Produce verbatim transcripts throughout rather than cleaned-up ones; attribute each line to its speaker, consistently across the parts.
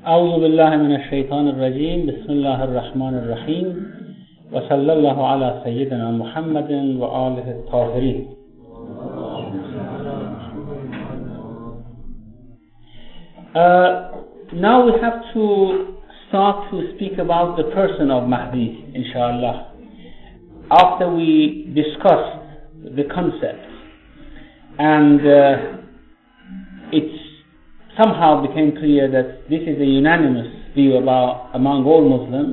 Speaker 1: أعوذ بالله من الشيطان الرجيم بسم الله الرحمن الرحيم وصلى الله على سيدنا محمد وآله الطاهرين. Uh, now we have to start to speak about the person of Mahdi, inshallah. After we discussed the concept, and uh, it's somehow became clear that this is a unanimous view about among all Muslims,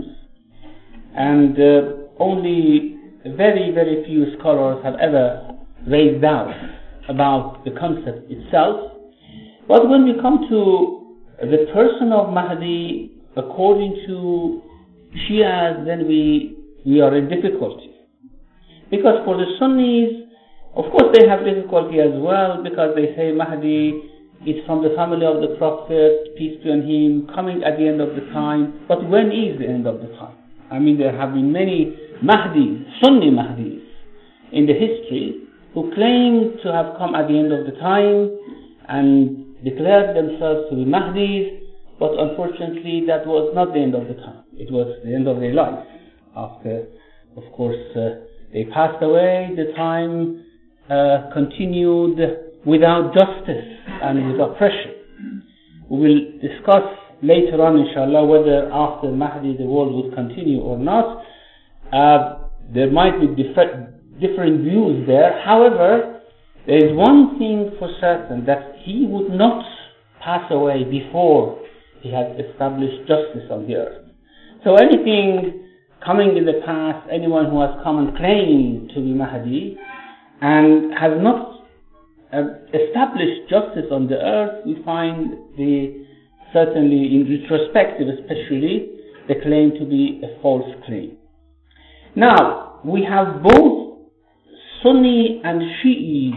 Speaker 1: and uh, only very, very few scholars have ever raised doubt about the concept itself. But when we come to the person of Mahdi, according to Shias, then we we are in difficulty. Because for the Sunnis, of course they have difficulty as well, because they say Mahdi is from the family of the Prophet, peace be on him, coming at the end of the time. But when is the end of the time? I mean, there have been many Mahdis, Sunni Mahdis, in the history who claim to have come at the end of the time and declared themselves to be Mahdis, but unfortunately that was not the end of the time. It was the end of their life. After, of course, uh, they passed away, the time uh, continued without justice and with oppression. We will discuss later on, inshallah, whether after Mahdi the world would continue or not. Uh, there might be different, different views there. However, there is one thing for certain, that he would not pass away before he has established justice on the earth. So anything coming in the past, anyone who has come and claimed to be Mahdi and has not uh, established justice on the earth, we find the, certainly in retrospective especially, the claim to be a false claim. Now, we have both Sunni and Shi'i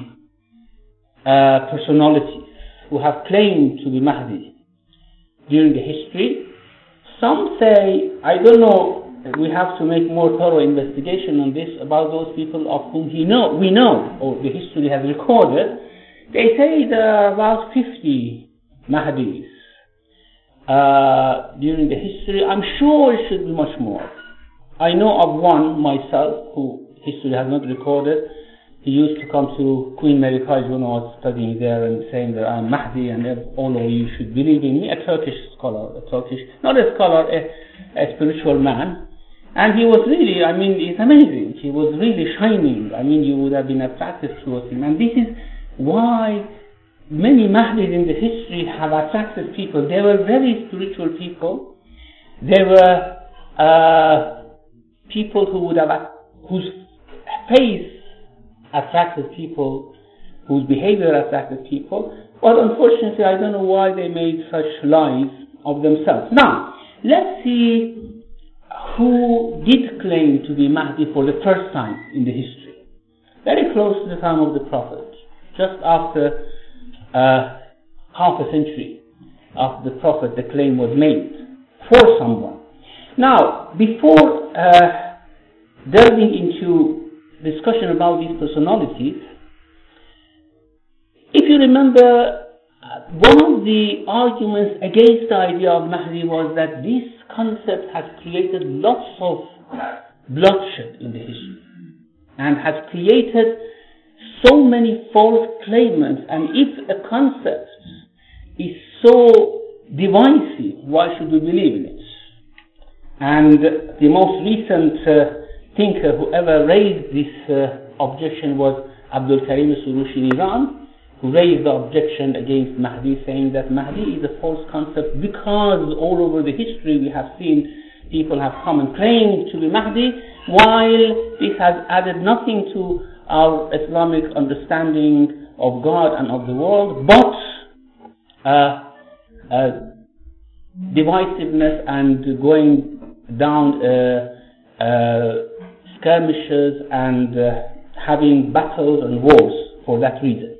Speaker 1: uh, personalities who have claimed to be Mahdi during the history. Some say, I don't know, we have to make more thorough investigation on this, about those people of whom he know, we know, or the history has recorded. They say there are about fifty Mahdis uh, during the history. I'm sure it should be much more. I know of one myself, who history has not recorded. He used to come to Queen Mary College when I was studying there and saying that I'm Mahdi and all of you should believe in me. A Turkish scholar, a Turkish, not a scholar, a, a spiritual man. And he was really, I mean, it's amazing. He was really shining. I mean, you would have been attracted towards him. And this is why many Mahdis in the history have attracted people. They were very spiritual people. They were uh, people who would have, whose faith attracted people, whose behavior attracted people. But unfortunately, I don't know why they made such lies of themselves. Now, let's see who did claim to be Mahdi for the first time in the history. Very close to the time of the Prophet, just after uh, half a century after the Prophet, the claim was made for someone. Now, before uh, delving into discussion about these personalities, if you remember, uh, one of the arguments against the idea of Mahdi was that this concept has created lots of bloodshed in the history and has created so many false claimants. And if a concept is so divisive, why should we believe in it? And the most recent uh, thinker who ever raised this uh, objection was Abdul Karim Surushi in Iran, who raised the objection against Mahdi, saying that Mahdi is a false concept because all over the history we have seen people have come and claimed to be Mahdi, while this has added nothing to our Islamic understanding of God and of the world, but uh, uh, divisiveness and going down uh, uh, skirmishes and uh, having battles and wars for that reason.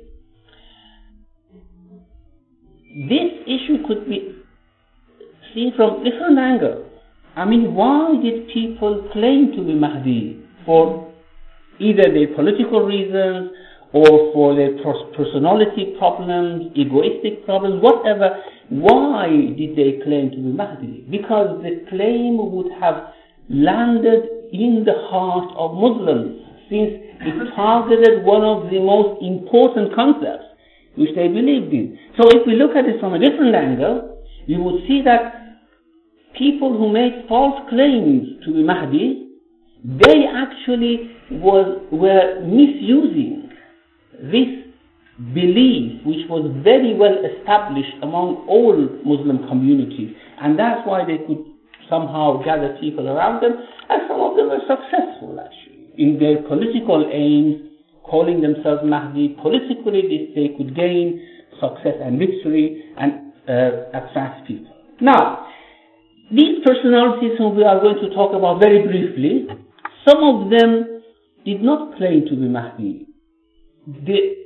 Speaker 1: This issue could be seen from different angles. I mean, why did people claim to be Mahdi? For either their political reasons or for their personality problems, egoistic problems, whatever. Why did they claim to be Mahdi? Because the claim would have landed in the heart of Muslims, since it targeted one of the most important concepts which they believed in. So if we look at it from a different angle, we would see that people who made false claims to be Mahdi, they actually was, were misusing this belief which was very well established among all Muslim communities, and that's why they could somehow gather people around them, and some of them were successful actually in their political aims, calling themselves Mahdi. Politically this, they could gain success and victory and uh, attract people. Now, these personalities whom we are going to talk about very briefly, some of them did not claim to be Mahdi. The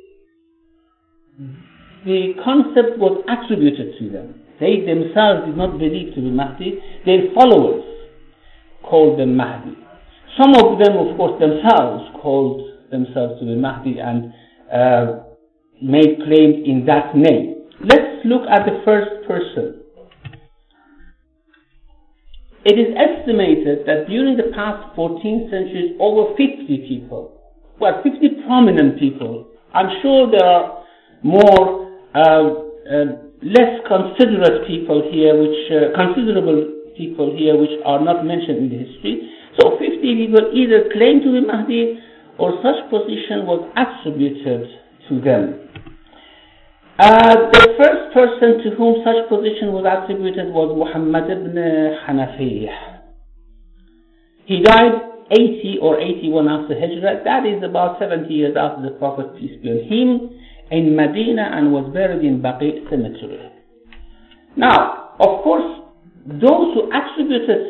Speaker 1: The concept was attributed to them. They themselves did not believe to be Mahdi. Their followers called them Mahdi. Some of them, of course, themselves called themselves to be Mahdi and uh, made claims in that name. Let's look at the first person. It is estimated that during the past fourteen centuries, over fifty people, well, fifty prominent people, I'm sure there are more uh, uh, less considerate people here, which uh, considerable people here which are not mentioned in the history. So fifty people either claimed to be Mahdi or such position was attributed to them. Uh, the first person to whom such position was attributed was Muhammad ibn Hanafiyah. He died eighty or eighty-one after Hijrah. That is about seventy years after the Prophet, peace be on him, in Medina, and was buried in Baqi cemetery. Now, of course, those who attributed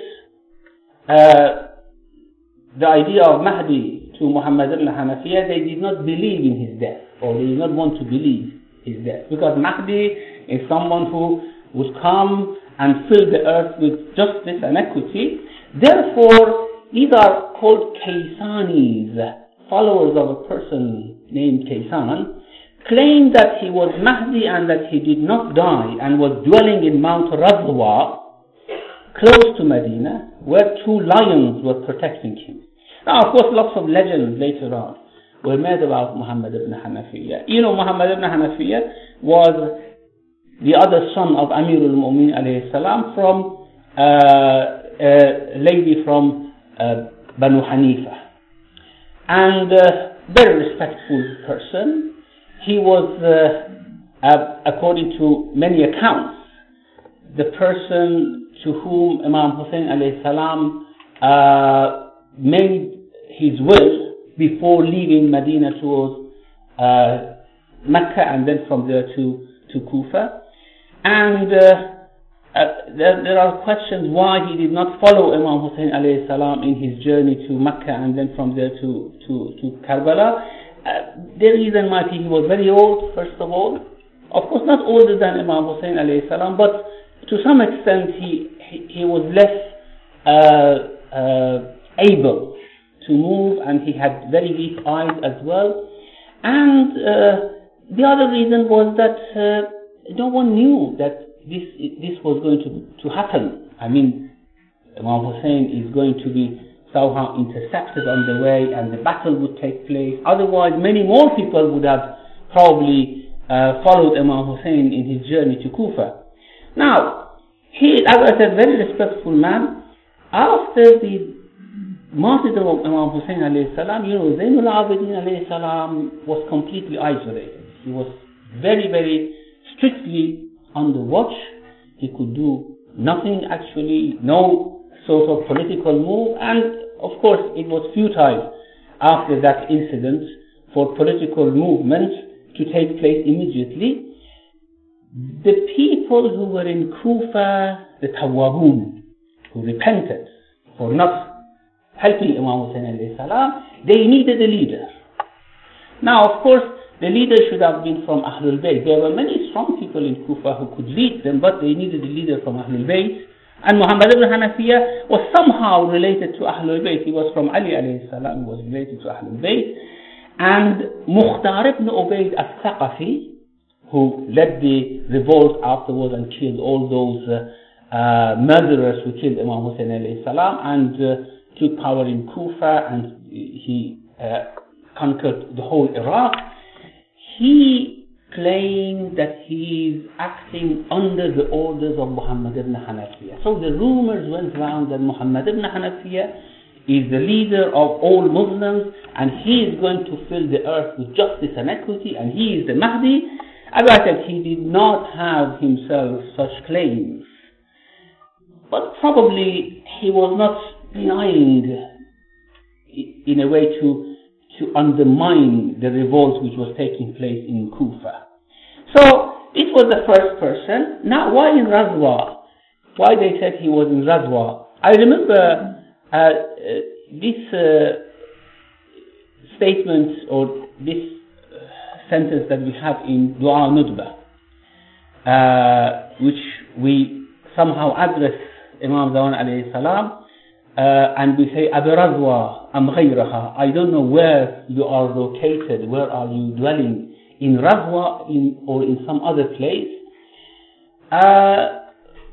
Speaker 1: uh, the idea of Mahdi to Muhammad ibn Hanafiyah, they did not believe in his death, or they did not want to believe his death, because Mahdi is someone who would come and fill the earth with justice and equity. Therefore, these are called Kaysanis, followers of a person named Kaysan, claimed that he was Mahdi and that he did not die and was dwelling in Mount Razwa, close to Medina, where two lions were protecting him. Now, of course, lots of legends later on were made about Muhammad ibn Hanafiyah. You know, Muhammad ibn Hanafiyah was the other son of Amirul Mu'min alayhi salam from uh, a lady from uh, Banu Hanifa. And uh, very respectful person. He was, uh, uh, according to many accounts, the person to whom Imam Hussein alayhi salam uh, made his will before leaving Medina towards uh, Mecca, and then from there to, to Kufa. And uh, uh, there, there are questions why he did not follow Imam Hussein alayhi salam in his journey to Mecca and then from there to, to, to Karbala. Uh, the reason might be he was very old, first of all. Of course, not older than Imam Hussein alayhi salam, but to some extent he, he, he was less uh, uh, able to move, and he had very weak eyes as well. And uh, the other reason was that uh, no one knew that this this was going to, to happen. I mean, Imam Hussein is going to be somehow intercepted on the way, and the battle would take place. Otherwise, many more people would have probably uh, followed Imam Hussein in his journey to Kufa. Now, he, as I said, very respectful man. After the martyrdom of Imam Hussein alayhi salam, you know, Zainul Abidin alayhi salam was completely isolated. He was very, very strictly on the watch. He could do nothing actually, no sort of political move, and of course it was futile after that incident for political movements to take place immediately. The people who were in Kufa, the Tawwabun, who repented for not helping Imam Hussein alayhi salam, they needed a leader. Now, of course, the leader should have been from Ahlul Bayt. There were many strong people in Kufa who could lead them, but they needed a leader from Ahlul Bayt. And Muhammad ibn Hanafiyah was somehow related to Ahlul Bayt. He was from Ali alayhi salam, he was related to Ahlul Bayt. And Mukhtar ibn Ubayd al-Thaqafi, who led the revolt afterwards and killed all those uh, uh, murderers who killed Imam Hussein alayhi salam, and uh, took power in Kufa, and he uh, conquered the whole Iraq. He claimed that he is acting under the orders of Muhammad ibn Hanafiya. So the rumors went around that Muhammad ibn Hanafiya is the leader of all Muslims, and he is going to fill the earth with justice and equity, and he is the Mahdi. As I said, he did not have himself such claims, but probably he was not denying in a way to to undermine the revolt which was taking place in Kufa. So it was the first person. Now, why in Razwa? Why they said he was in Razwa? I remember uh, uh, this uh, statement or this uh, sentence that we have in Dua Nudba, uh, which we somehow address Imam Zaman alayhi salam. Uh, and we say, Abu Razwa am ghayraha. I don't know where you are located, where are you dwelling, in Razwa in, or in some other place. Uh,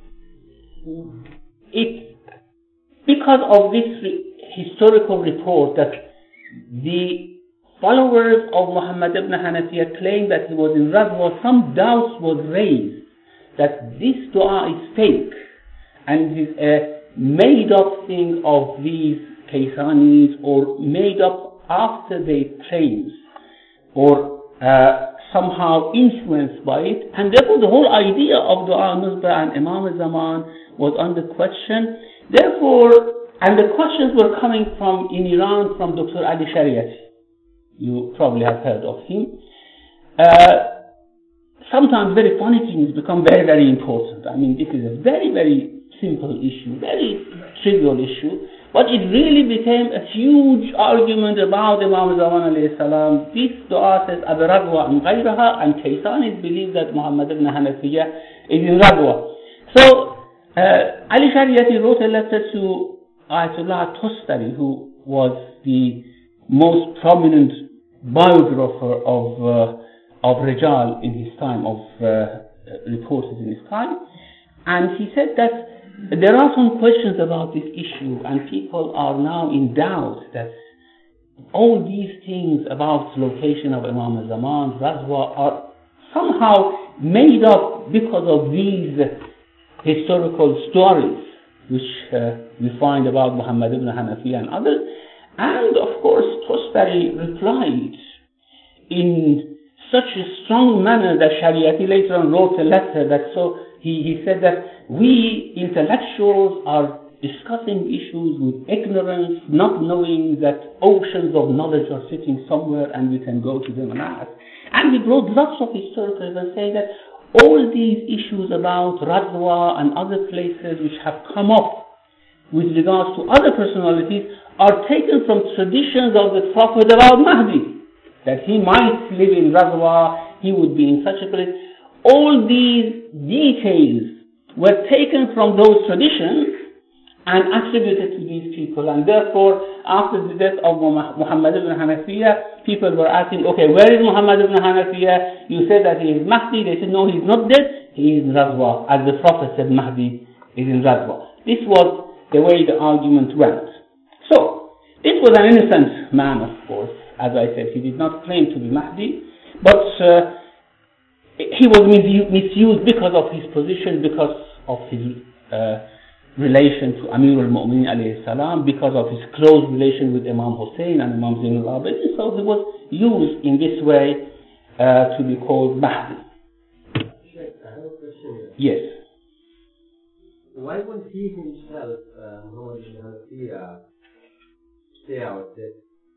Speaker 1: it, because of this re- historical report that the followers of Muhammad ibn Hanafiya claim that he was in Razwa, some doubts was raised that this dua is fake and is a made up thing of these Kaysanis, or made up after their claims, or uh, somehow influenced by it, and therefore the whole idea of Dua Nuzba and Imam al-Zaman was under question. Therefore, and the questions were coming from in Iran from Doctor Ali Shariati. You probably have heard of him. Uh, sometimes very funny things become very, very important. I mean, this is a very, very simple issue, very trivial issue, but it really became a huge argument about Imam Zaman alayhi salam. This dua says Abu Razwa and Ghayraha, and Kaysanis believe that Muhammad ibn Hanafiya is in Razwa. So uh, Ali Shariati wrote a letter to Ayatollah Tostari, who was the most prominent biographer of uh, of Rijal in his time, of uh, reporters in his time, and he said that there are some questions about this issue, and people are now in doubt that all these things about the location of Imam al-Zaman, Razwa, are somehow made up because of these historical stories which uh, we find about Muhammad ibn Hanafiya and others. And of course, Tostari replied in such a strong manner that Shariati later on wrote a letter that so he, he said that we intellectuals are discussing issues with ignorance, not knowing that oceans of knowledge are sitting somewhere and we can go to them and ask. And we brought lots of historical evidence saying that all these issues about Razwa and other places which have come up with regards to other personalities are taken from traditions of the Prophet about Mahdi, that he might live in Razwa, he would be in such a place. All these details were taken from those traditions and attributed to these people, and therefore after the death of Muhammad ibn Hanafiya, people were asking, okay, where is Muhammad ibn Hanafiya? You said that he is Mahdi. They said, no, he is not dead, he is in Razwa, as the Prophet said Mahdi is in Razwa. This was the way the argument went. So, this was an innocent man, of course. As I said, he did not claim to be Mahdi, but uh, he was misused because of his position, because of his uh, relation to Amir al-Mu'minin alayhi salam, because of his close relation with Imam Hussein and Imam Zain al-Abidin. So he was used in this way uh, to be called Mahdi.
Speaker 2: Sheikh, I have a question here.
Speaker 1: Yes.
Speaker 2: Why won't he himself, uh, Muhammad ibn Hanafiya, say out that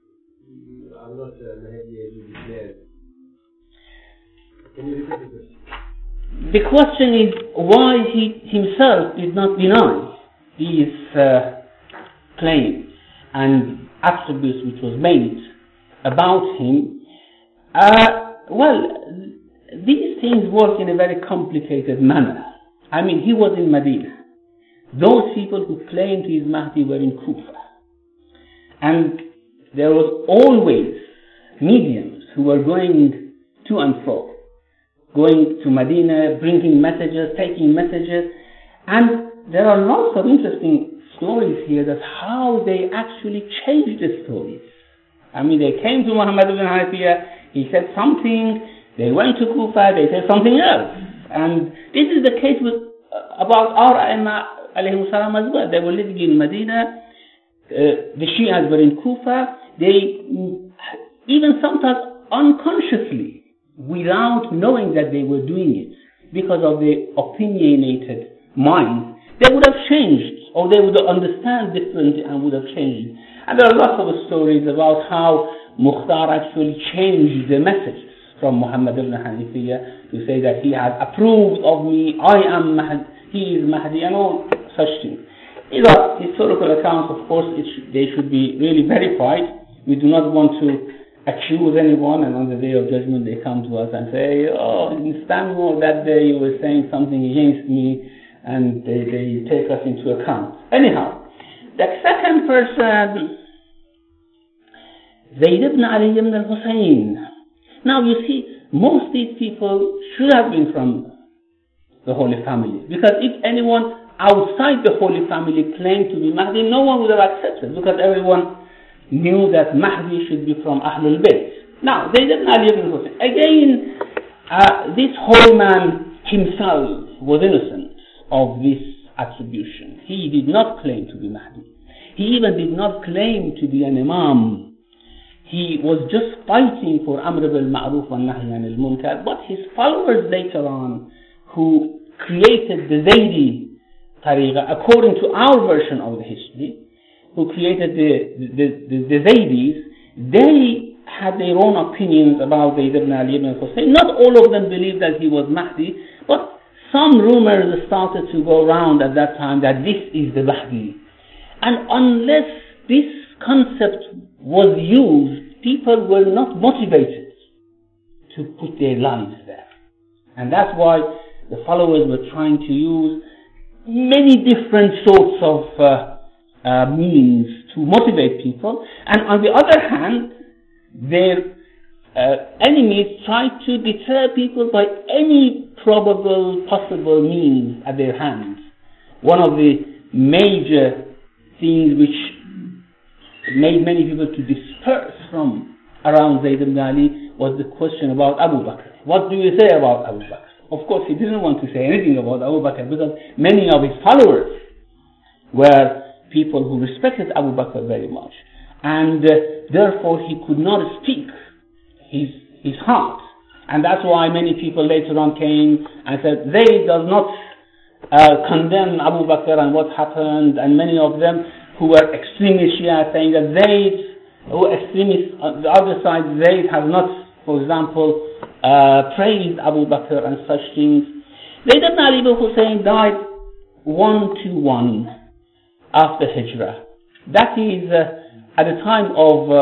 Speaker 2: I'm not uh, Mahdi as you declared? Can you repeat the question?
Speaker 1: The question is why he himself did not deny these uh, claims and attributes which was made about him. Uh, well, these things work in a very complicated manner. I mean, he was in Medina. Those people who claimed he is Mahdi were in Kufa. And there was always mediums who were going to and fro, going to Medina, bringing messages, taking messages, and there are lots of interesting stories here that how they actually changed the stories. I mean, they came to Muhammad ibn Hanafiya, he said something, they went to Kufa, they said something else. And this is the case with uh, about our Aimma alayhi salam as well. They were living in Medina, uh, the Shias were in Kufa, they even sometimes unconsciously, without knowing that they were doing it, because of their opinionated mind, they would have changed, or they would understand differently and would have changed. And there are lots of stories about how Mukhtar actually changed the messages from Muhammad ibn Hanafiya to say that he has approved of me, I am Mahdi, he is Mahdi, and all such things. These are historical accounts, of course, it sh- they should be really verified. We do not want to accuse anyone, and on the day of judgment they come to us and say, oh, in Istanbul that day you were saying something against me, and they, they take us into account. Anyhow, the second person, Zayd ibn Ali ibn al-Husayn. Now you see, most of these people should have been from the Holy Family, because if anyone outside the Holy Family claimed to be Mahdi, no one would have accepted, because everyone knew that Mahdi should be from Ahlul Bayt. Now, Zayd ibn Ali ibn al-Husayn. Again, uh, this holy man himself was innocent of this attribution. He did not claim to be Mahdi. He even did not claim to be an Imam. He was just fighting for Amr bil Ma'ruf wa Nahy anil Munkar. But his followers later on, who created the Zaydi Tariqa, according to our version of the history, who created the, the, the, the Zaydis, they had their own opinions about Zayd ibn Ali ibn Husayn. Not all of them believed that he was Mahdi, but some rumors started to go around at that time that this is the Mahdi. And unless this concept was used, people were not motivated to put their lives there. And that's why the followers were trying to use many different sorts of uh, Uh, means to motivate people, and on the other hand, their uh, enemies tried to deter people by any probable, possible means at their hands. One of the major things which made many people to disperse from around Zayd ibn Ali was the question about Abu Bakr. What do you say about Abu Bakr? Of course, he didn't want to say anything about Abu Bakr, because many of his followers were people who respected Abu Bakr very much, and uh, therefore he could not speak his his heart, and that's why many people later on came and said Zayd does not uh, condemn Abu Bakr and what happened, and many of them who were extremist Shia saying that Zayd, who extremists on the other side, Zayd has not, for example, uh, praised Abu Bakr and such things. Zayd ibn Ali ibn Husayn died one to one after Hijrah. That is uh, at the time of uh,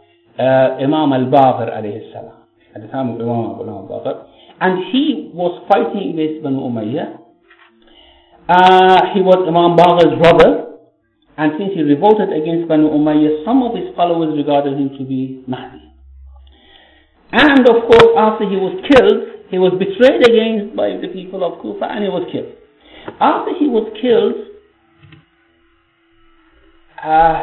Speaker 1: uh, Imam al-Baqir alayhi salam. At the time of Imam al-Baqir. And he was fighting against Banu Umayyah. Uh, he was Imam Baqir's brother. And since he revolted against Banu Umayyah, some of his followers regarded him to be Mahdi. And of course, after he was killed, he was betrayed against by the people of Kufa, and he was killed. After he was killed, Uh,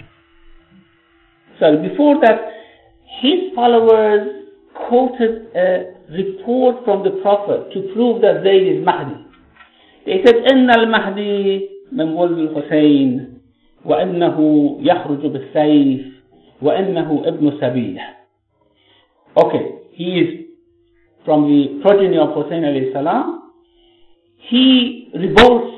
Speaker 1: so before that, his followers quoted a report from the Prophet to prove that Zayd is Mahdi. They said, إن المهدي من ولد الحسين وإنه يخرج بالسيف وإنه ابن سبيل. Okay, he is from the progeny of Hussein alayhi salam. He revolts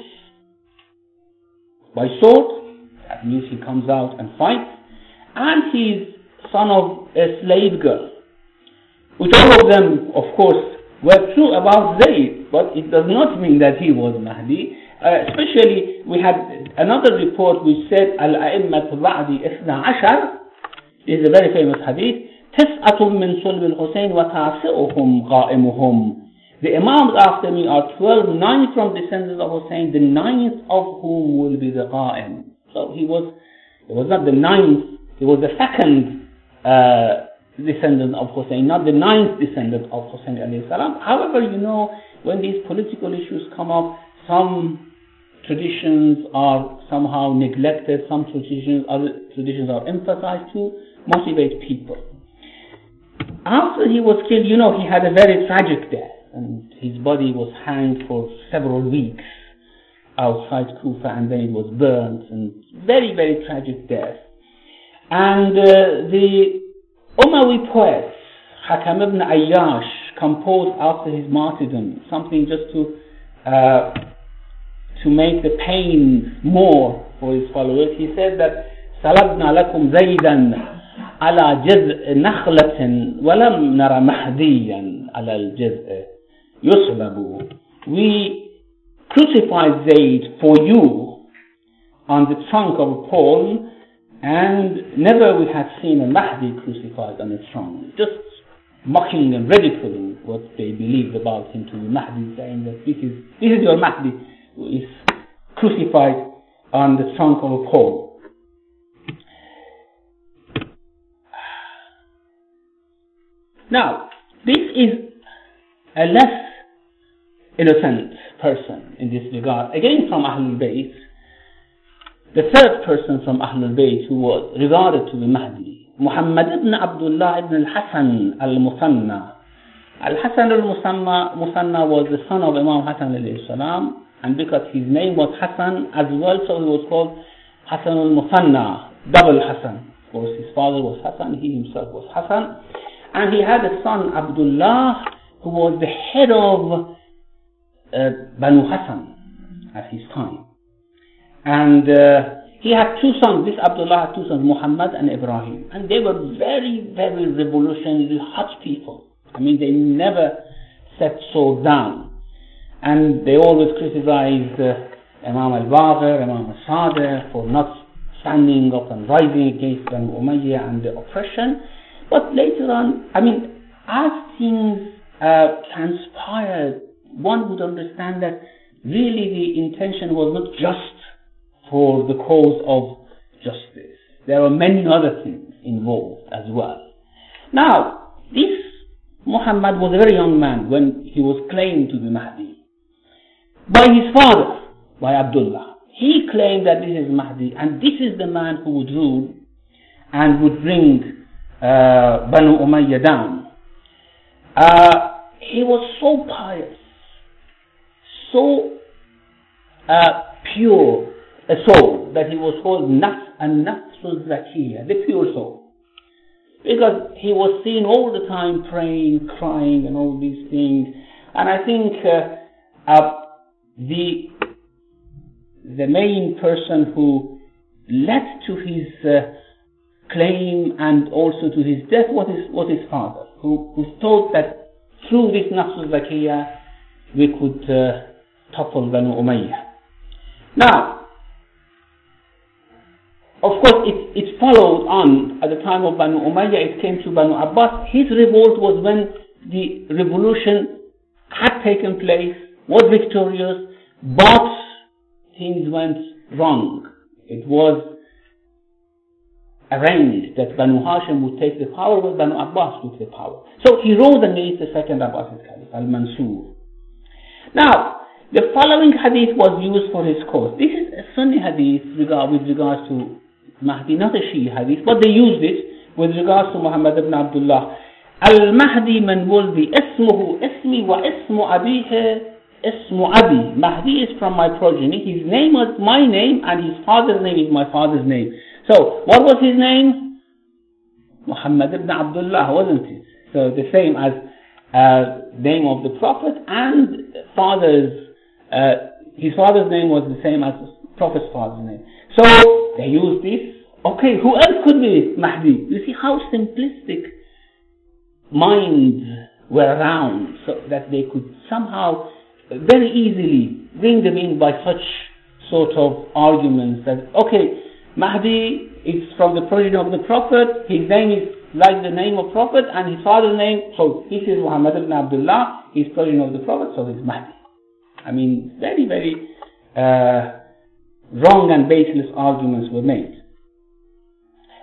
Speaker 1: by sword. That means he comes out and fights, and he's son of a slave girl, which all of them, of course, were true about Zayd, but it does not mean that he was Mahdi. Uh, especially, we had another report which said, Al-A'immat Ba'di Ithna Ashar, is a very famous hadith, تسعة من صلب الحسين وتعسئهم قائمهم. The Imams after me are twelve, nine from descendants of Hussein, the ninth of whom will be the Qa'im. So he was, it was not the ninth, he was the second uh, descendant of Hussein, not the ninth descendant of Hussein alayhi salam. However, you know, when these political issues come up, some traditions are somehow neglected, some traditions, other traditions are emphasized to motivate people. After he was killed, you know, he had a very tragic death, and his body was hanged for several weeks outside Kufa, and then it was burnt, and very, very tragic death. And uh, the Umayyad poets, Hakam ibn Ayyash, composed after his martyrdom something just to uh, to make the pain more for his followers. He said that Salabna lakum Zaydan ala jaz'a nakhlatin wa lam nara mahdiyan ala al-jaz'a yuslabu. We crucified Zayd for you on the trunk of a palm, and never we had seen a Mahdi crucified on a trunk. Just mocking and ridiculing what they believed about him to be Mahdi, saying that this is this is your Mahdi who is crucified on the trunk of a pole. Now, this is a less innocent person in this regard. Again, from Ahlul Bayt, the third person from Ahlul Bayt who was regarded to be Mahdi, Muhammad ibn Abdullah ibn al-Hasan al-Musanna. Al-Hasan al-Musanna was the son of Imam Hassan alayhi salam, and because his name was Hassan as well, so he was called Hassan al-Musanna, double Hassan. Of course, his father was Hassan, he himself was Hassan. And he had a son, Abdullah, who was the head of uh, Banu Hassan at his time. And uh, he had two sons. This Abdullah had two sons, Muhammad and Ibrahim. And they were very, very revolutionary, hot people. I mean, they never set sword down. And they always criticized uh, Imam al-Baqir, Imam al-Sadiq for not standing up and rising against Banu Umayyah and the oppression. But later on, I mean, as things uh, transpired, one would understand that really the intention was not just for the cause of justice. There were many other things involved as well. Now, this Muhammad was a very young man when he was claimed to be Mahdi by his father, by Abdullah. He claimed that this is Mahdi, and this is the man who would rule and would bring uh, Banu Umayyah down. Uh, he was so pious, so uh, pure a soul, that he was called Nafs and Nafsul Zakiyah, the pure soul. Because he was seen all the time praying, crying and all these things. And I think uh, uh, the the main person who led to his uh, claim and also to his death was his, was his father, who, who thought that through this Nafsul Zakiyah we could uh, topple Banu Umayyah. Now, of course, it, it followed on at the time of Banu Umayyah. It came to Banu Abbas. His revolt was when the revolution had taken place, was victorious, but things went wrong. It was arranged that Banu Hashim would take the power, but Banu Abbas took the power. So he rose against the second Abbasid Caliph, Al-Mansur. Now, the following hadith was used for his cause. This is a Sunni hadith regard, with regards to Mahdi, not a Shia hadith, but they used it with regards to Muhammad ibn Abdullah. Al-Mahdi man wuldi ismuhu ismi wa ismu abihi ismu abi. Mahdi is from my progeny. His name was my name and his father's name is my father's name. So, what was his name? Muhammad ibn Abdullah, wasn't it? So, the same as uh, name of the Prophet and father's, uh, his father's name was the same as the Prophet's father's name. So, they used this. Okay, who else could be Mahdi? You see how simplistic minds were around, so that they could somehow very easily bring them in by such sort of arguments that, okay, Mahdi is from the progeny of the Prophet, his name is like the name of Prophet, and his father's name, so this is Muhammad ibn Abdullah, he's progeny of the Prophet, so he's Mahdi. I mean, very, very uh, wrong and baseless arguments were made.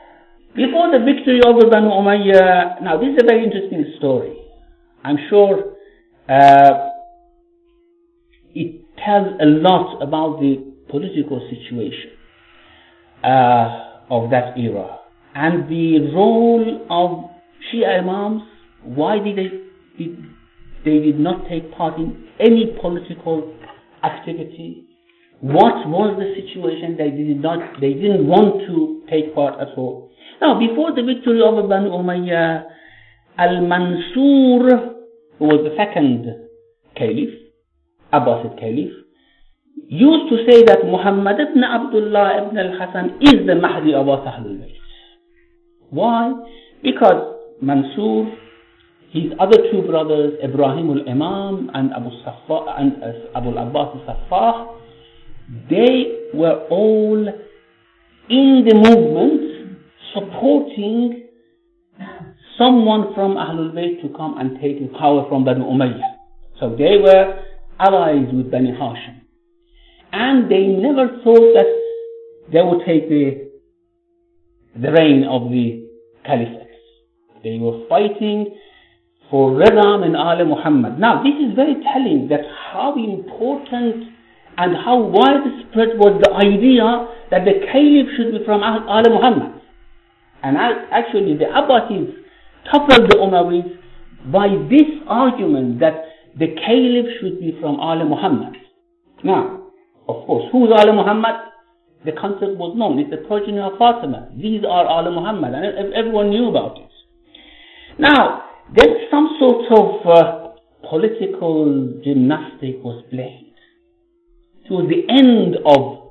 Speaker 1: Before the victory over Banu Umayyah, now this is a very interesting story. I'm sure uh, it tells a lot about the political situation uh, of that era and the role of Shia Imams. Why did they did, they did not take part in any political activity? What was the situation? They did not. They didn't want to take part at all. Now, before the victory over Banu Umayyah, Al-Mansur, who was the second caliph, Abbasid caliph, used to say that Muhammad ibn Abdullah ibn al-Hasan is the Mahdi of Ahlul Bayt. Why? Because Mansur, his other two brothers, Ibrahim al-Imam and Abu Saffah and uh, Abu al-Abbas al-Saffah, they were all in the movement supporting someone from Ahlul Bayt to come and take the power from Banu Umayyah. So they were allies with Bani Hashim. And they never thought that they would take the, the reign of the caliphate. They were fighting for Rida min Al Muhammad. Now this is very telling that how important and how widespread was the idea that the caliph should be from Al Muhammad. And actually the Abbasids toppled the Umayyads by this argument that the caliph should be from Al Muhammad. Now, of course, who is Al Muhammad? The concept was known. It's the progeny of Fatima. These are Al Muhammad, and everyone knew about it. Now, then some sort of uh, political gymnastic was played. Towards the end of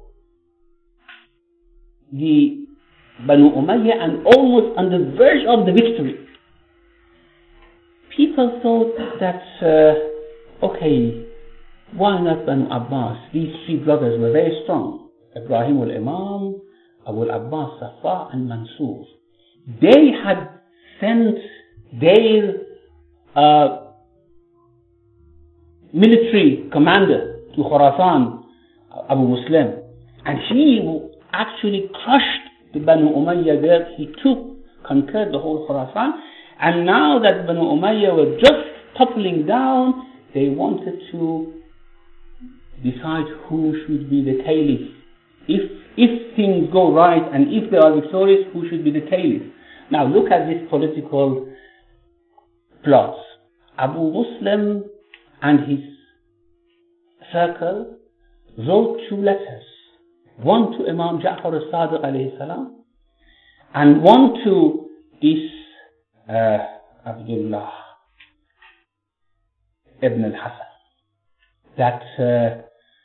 Speaker 1: the Banu Umayyah and almost on the verge of the victory, people thought that, uh, okay, why not Banu Abbas? These three brothers were very strong. Ibrahim al-Imam, Abu al-Abbas Saffah and Mansur. They had sent their uh, military commander to Khurasan, Abu Muslim, and he actually crushed the Banu Umayyah there. He took, conquered the whole Khurasan, and now that Banu Umayyah were just toppling down, they wanted to decide who should be the caliph. If if things go right and if they are victorious, who should be the caliph? Now look at this political plot. Abu Muslim and his circle wrote two letters. One to Imam Ja'far al-Sadiq alayhi salam and one to this uh, Abdullah ibn al-Hasan. That uh,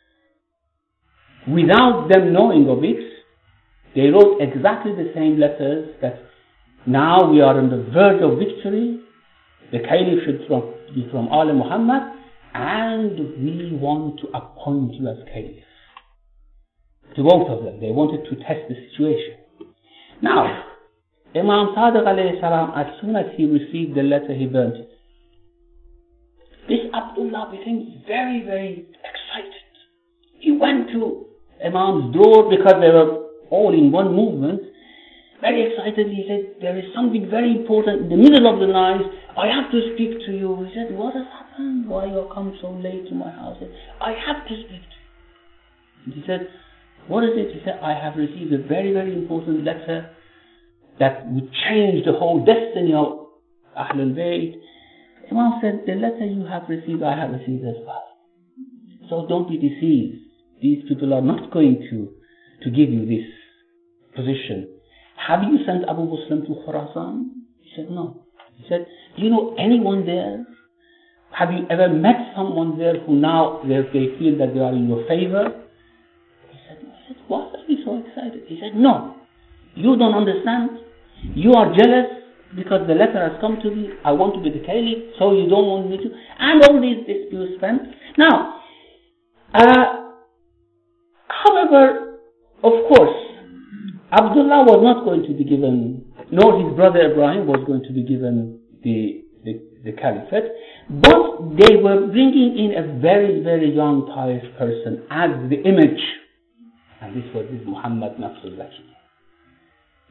Speaker 1: without them knowing of it, they wrote exactly the same letters that now we are on the verge of victory, the caliph should from, be from Al Muhammad, and we want to appoint you as caliph. To both of them, they wanted to test the situation. Now, Imam Sadiq alayhi salam, as soon as he received the letter, he burnt it. This Abdullah became very, very excited. He went to Imam's door because they were all in one movement. Very excited, he said, there is something very important in the middle of the night. I have to speak to you. He said, what has happened? Why you come so late to my house? He said, I have to speak to you. And he said, what is it? He said, I have received a very, very important letter that would change the whole destiny of Ahlul Bayt. Imam said, the letter you have received, I have received as well. So don't be deceived. These people are not going to, to give you this position. Have you sent Abu Muslim to Khurasan? He said, no. He said, do you know anyone there? Have you ever met someone there who now they feel that they are in your favor? He said, I said, what are you so excited? He said, no. You don't understand. You are jealous because the letter has come to me. I want to be the caliph, so you don't want me to. And all these disputes spent. Now, uh, however, of course, Abdullah was not going to be given, nor his brother Ibrahim was going to be given the, the, the caliphate, but they were bringing in a very, very young, pious person as the image. And this was this Muhammad Nafsul Zaki.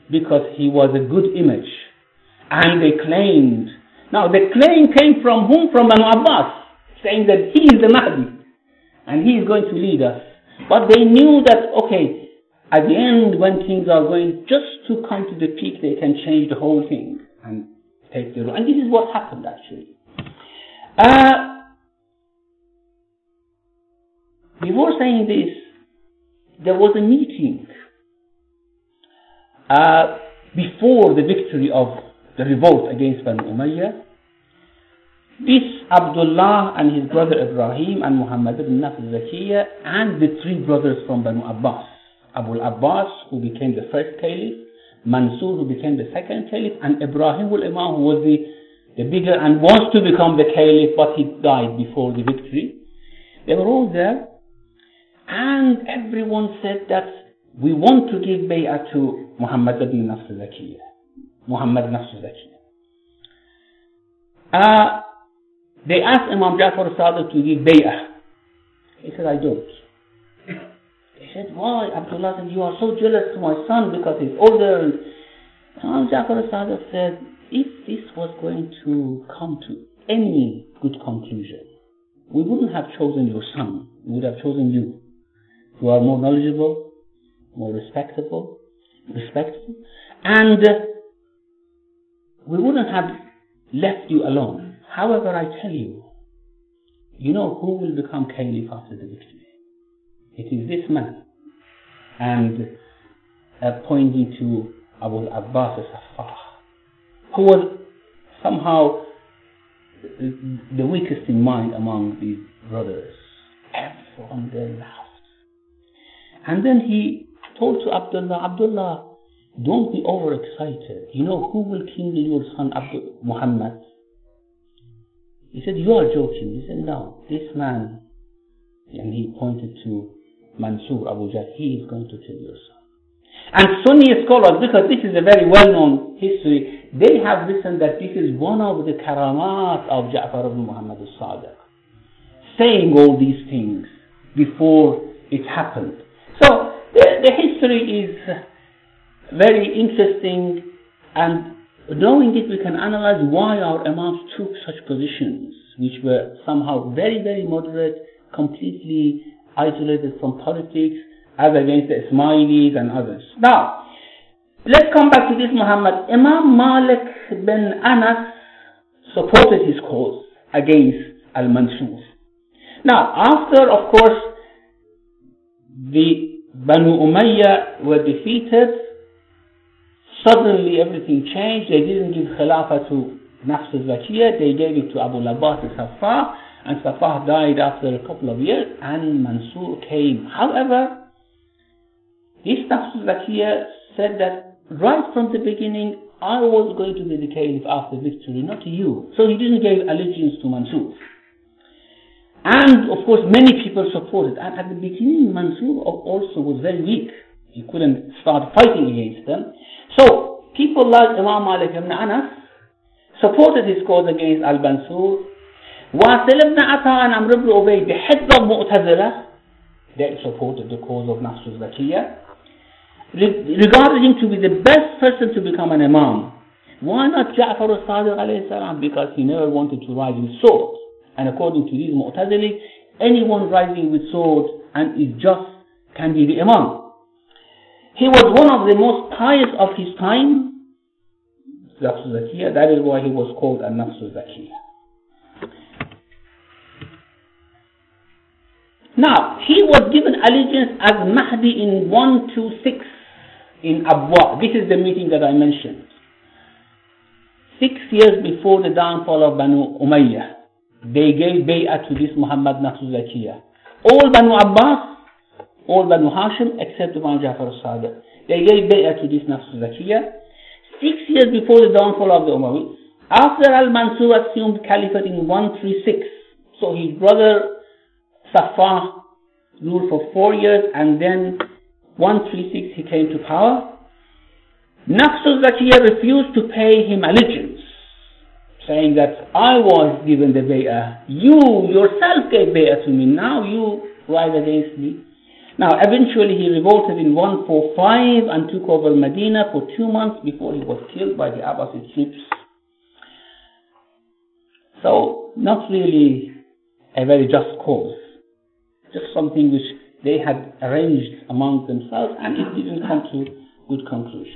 Speaker 1: because he was a good image. And they claimed, now the claim came from whom? From Banu Abbas, saying that he is the Mahdi and he is going to lead us. But they knew that, okay, at the end when things are going just to come to the peak, they can change the whole thing and take the role. And this is what happened actually. Uh, before saying this, there was a meeting uh, before the victory of the revolt against Banu Umayyah. This Abdullah and his brother Ibrahim and Muhammad ibn Nafs al-Zakiyya and the three brothers from Banu Abbas. Abu al-Abbas, who became the first caliph, Mansur, who became the second caliph, and Ibrahim al-Imam, who was the, the bigger and wants to become the caliph, but he died before the victory. They were all there, and everyone said that we want to give bay'ah to Muhammad ibn Nafs al-Zakiyya. Muhammad Nafs al-Zakiyya. Uh, they asked Imam Ja'far al-Sadiq to give bay'ah. He said, I don't. They said, why? Abdullah said, you are so jealous to my son because he's older. And Imam Ja'far al-Sadiq said, if this was going to come to any good conclusion, we wouldn't have chosen your son. We would have chosen you. You are more knowledgeable, more respectable, respectful, and uh, we wouldn't have left you alone. However, I tell you, you know who will become caliph after the victory? It is this man. And uh, pointing to Abu al-Abbas al-Saffah, who was somehow the weakest in mind among these brothers. Everyone there laughed. And then he told to Abdullah, Abdullah, don't be overexcited. You know who will kill your son Abdul Muhammad? He said, you are joking. He said, no, this man, and he pointed to Mansur Abu Jahl, he is going to kill your son. And Sunni scholars, because this is a very well-known history, they have written that this is one of the karamat of Ja'far ibn Muhammad al-Sadiq, saying all these things before it happened. So the, the history is very interesting, and knowing it, we can analyze why our Imams took such positions, which were somehow very, very moderate, completely isolated from politics, as against the Ismailis and others. Now, let's come back to this Muhammad. Imam Malik bin Anas supported his cause against Al-Mansur. Now, after, of course, the Banu Umayyah were defeated, suddenly everything changed. They didn't give Khilafah to Nafs al-Zakiyya, they gave it to Abu al-Abbas al-Saffah, and Saffah died after a couple of years, and Mansur came. However, this Nafs al-Zakiyya said that right from the beginning, I was going to be the caliph after victory, not you. So he didn't give allegiance to Mansur. And of course, many people supported. And at the beginning, Mansur also was very weak. He couldn't start fighting against them. So people like Imam Malik ibn Anas supported his cause against Al-Mansur. Wasil ibn Ata and Amr ibn Ubay, the heads of Mu'tazila, they supported the cause of Nafs al-Zakiyya, regarded him to be the best person to become an imam. Why not Ja'far al-Sadiq alayhi salam? Because he never wanted to ride with sword. And according to these Mu'tazili, anyone riding with sword and is just can be the imam. He was one of the most pious of his time, Nafs al-Zakiyya. That is why he was called a Nafs al-Zakiyya. Now, he was given allegiance as Mahdi in one twenty-six in Abwa. This is the meeting that I mentioned. Six years before the downfall of Banu Umayyah, they gave bay'ah to this Muhammad Nafs al-Zakiyya. All Banu Abbas, all Banu Hashim, except Imam Ja'far al-Sadiq, they gave bay'ah to this Nafs al-Zakiyya. Six years before the downfall of the Umayyads. After Al-Mansur assumed caliphate in one thirty-six, so his brother Saffah ruled for four years, and then one thirty-six he came to power. Nafs al-Zakiyya refused to pay him allegiance, saying that I was given the bay'ah, you yourself gave bay'ah to me, now you rise against me. Now, eventually he revolted in one forty-five and took over Medina for two months before he was killed by the Abbasid troops. So, not really a very just cause. Just something which they had arranged among themselves, and it didn't come to good conclusion.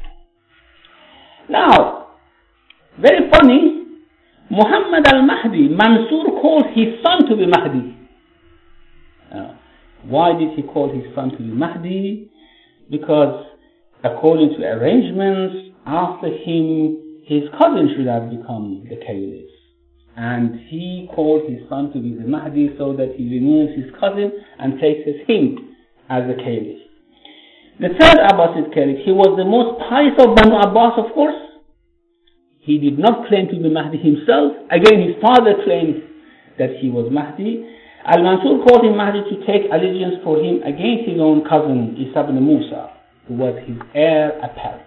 Speaker 1: Now, very funny, Muhammad al-Mahdi, Mansur called his son to be Mahdi. Uh, why did he call his son to be Mahdi? Because according to arrangements, after him, his cousin should have become the caliph. And he called his son to be the Mahdi so that he removes his cousin and places him as the caliph. The third Abbasid caliph, he was the most pious of Banu Abbas, of course. He did not claim to be Mahdi himself. Again, his father claimed that he was Mahdi. Al-Mansur called him Mahdi to take allegiance for him against his own cousin, Isa ibn Musa, who was his heir apparent.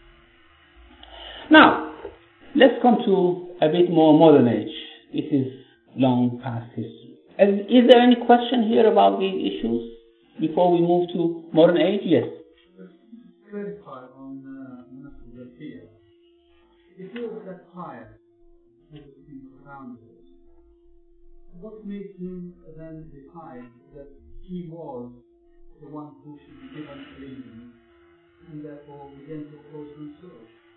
Speaker 1: Now, let's come to a bit more modern age. This is long past history. Is, is there any question here about these issues before we move to modern age? Yes.
Speaker 3: Let's clarify on Nasr al-Fiyah. If he was that pious, as it's been propounded, what made him then decide that he was the one who should be given allegiance, and therefore began to oppose Mansur?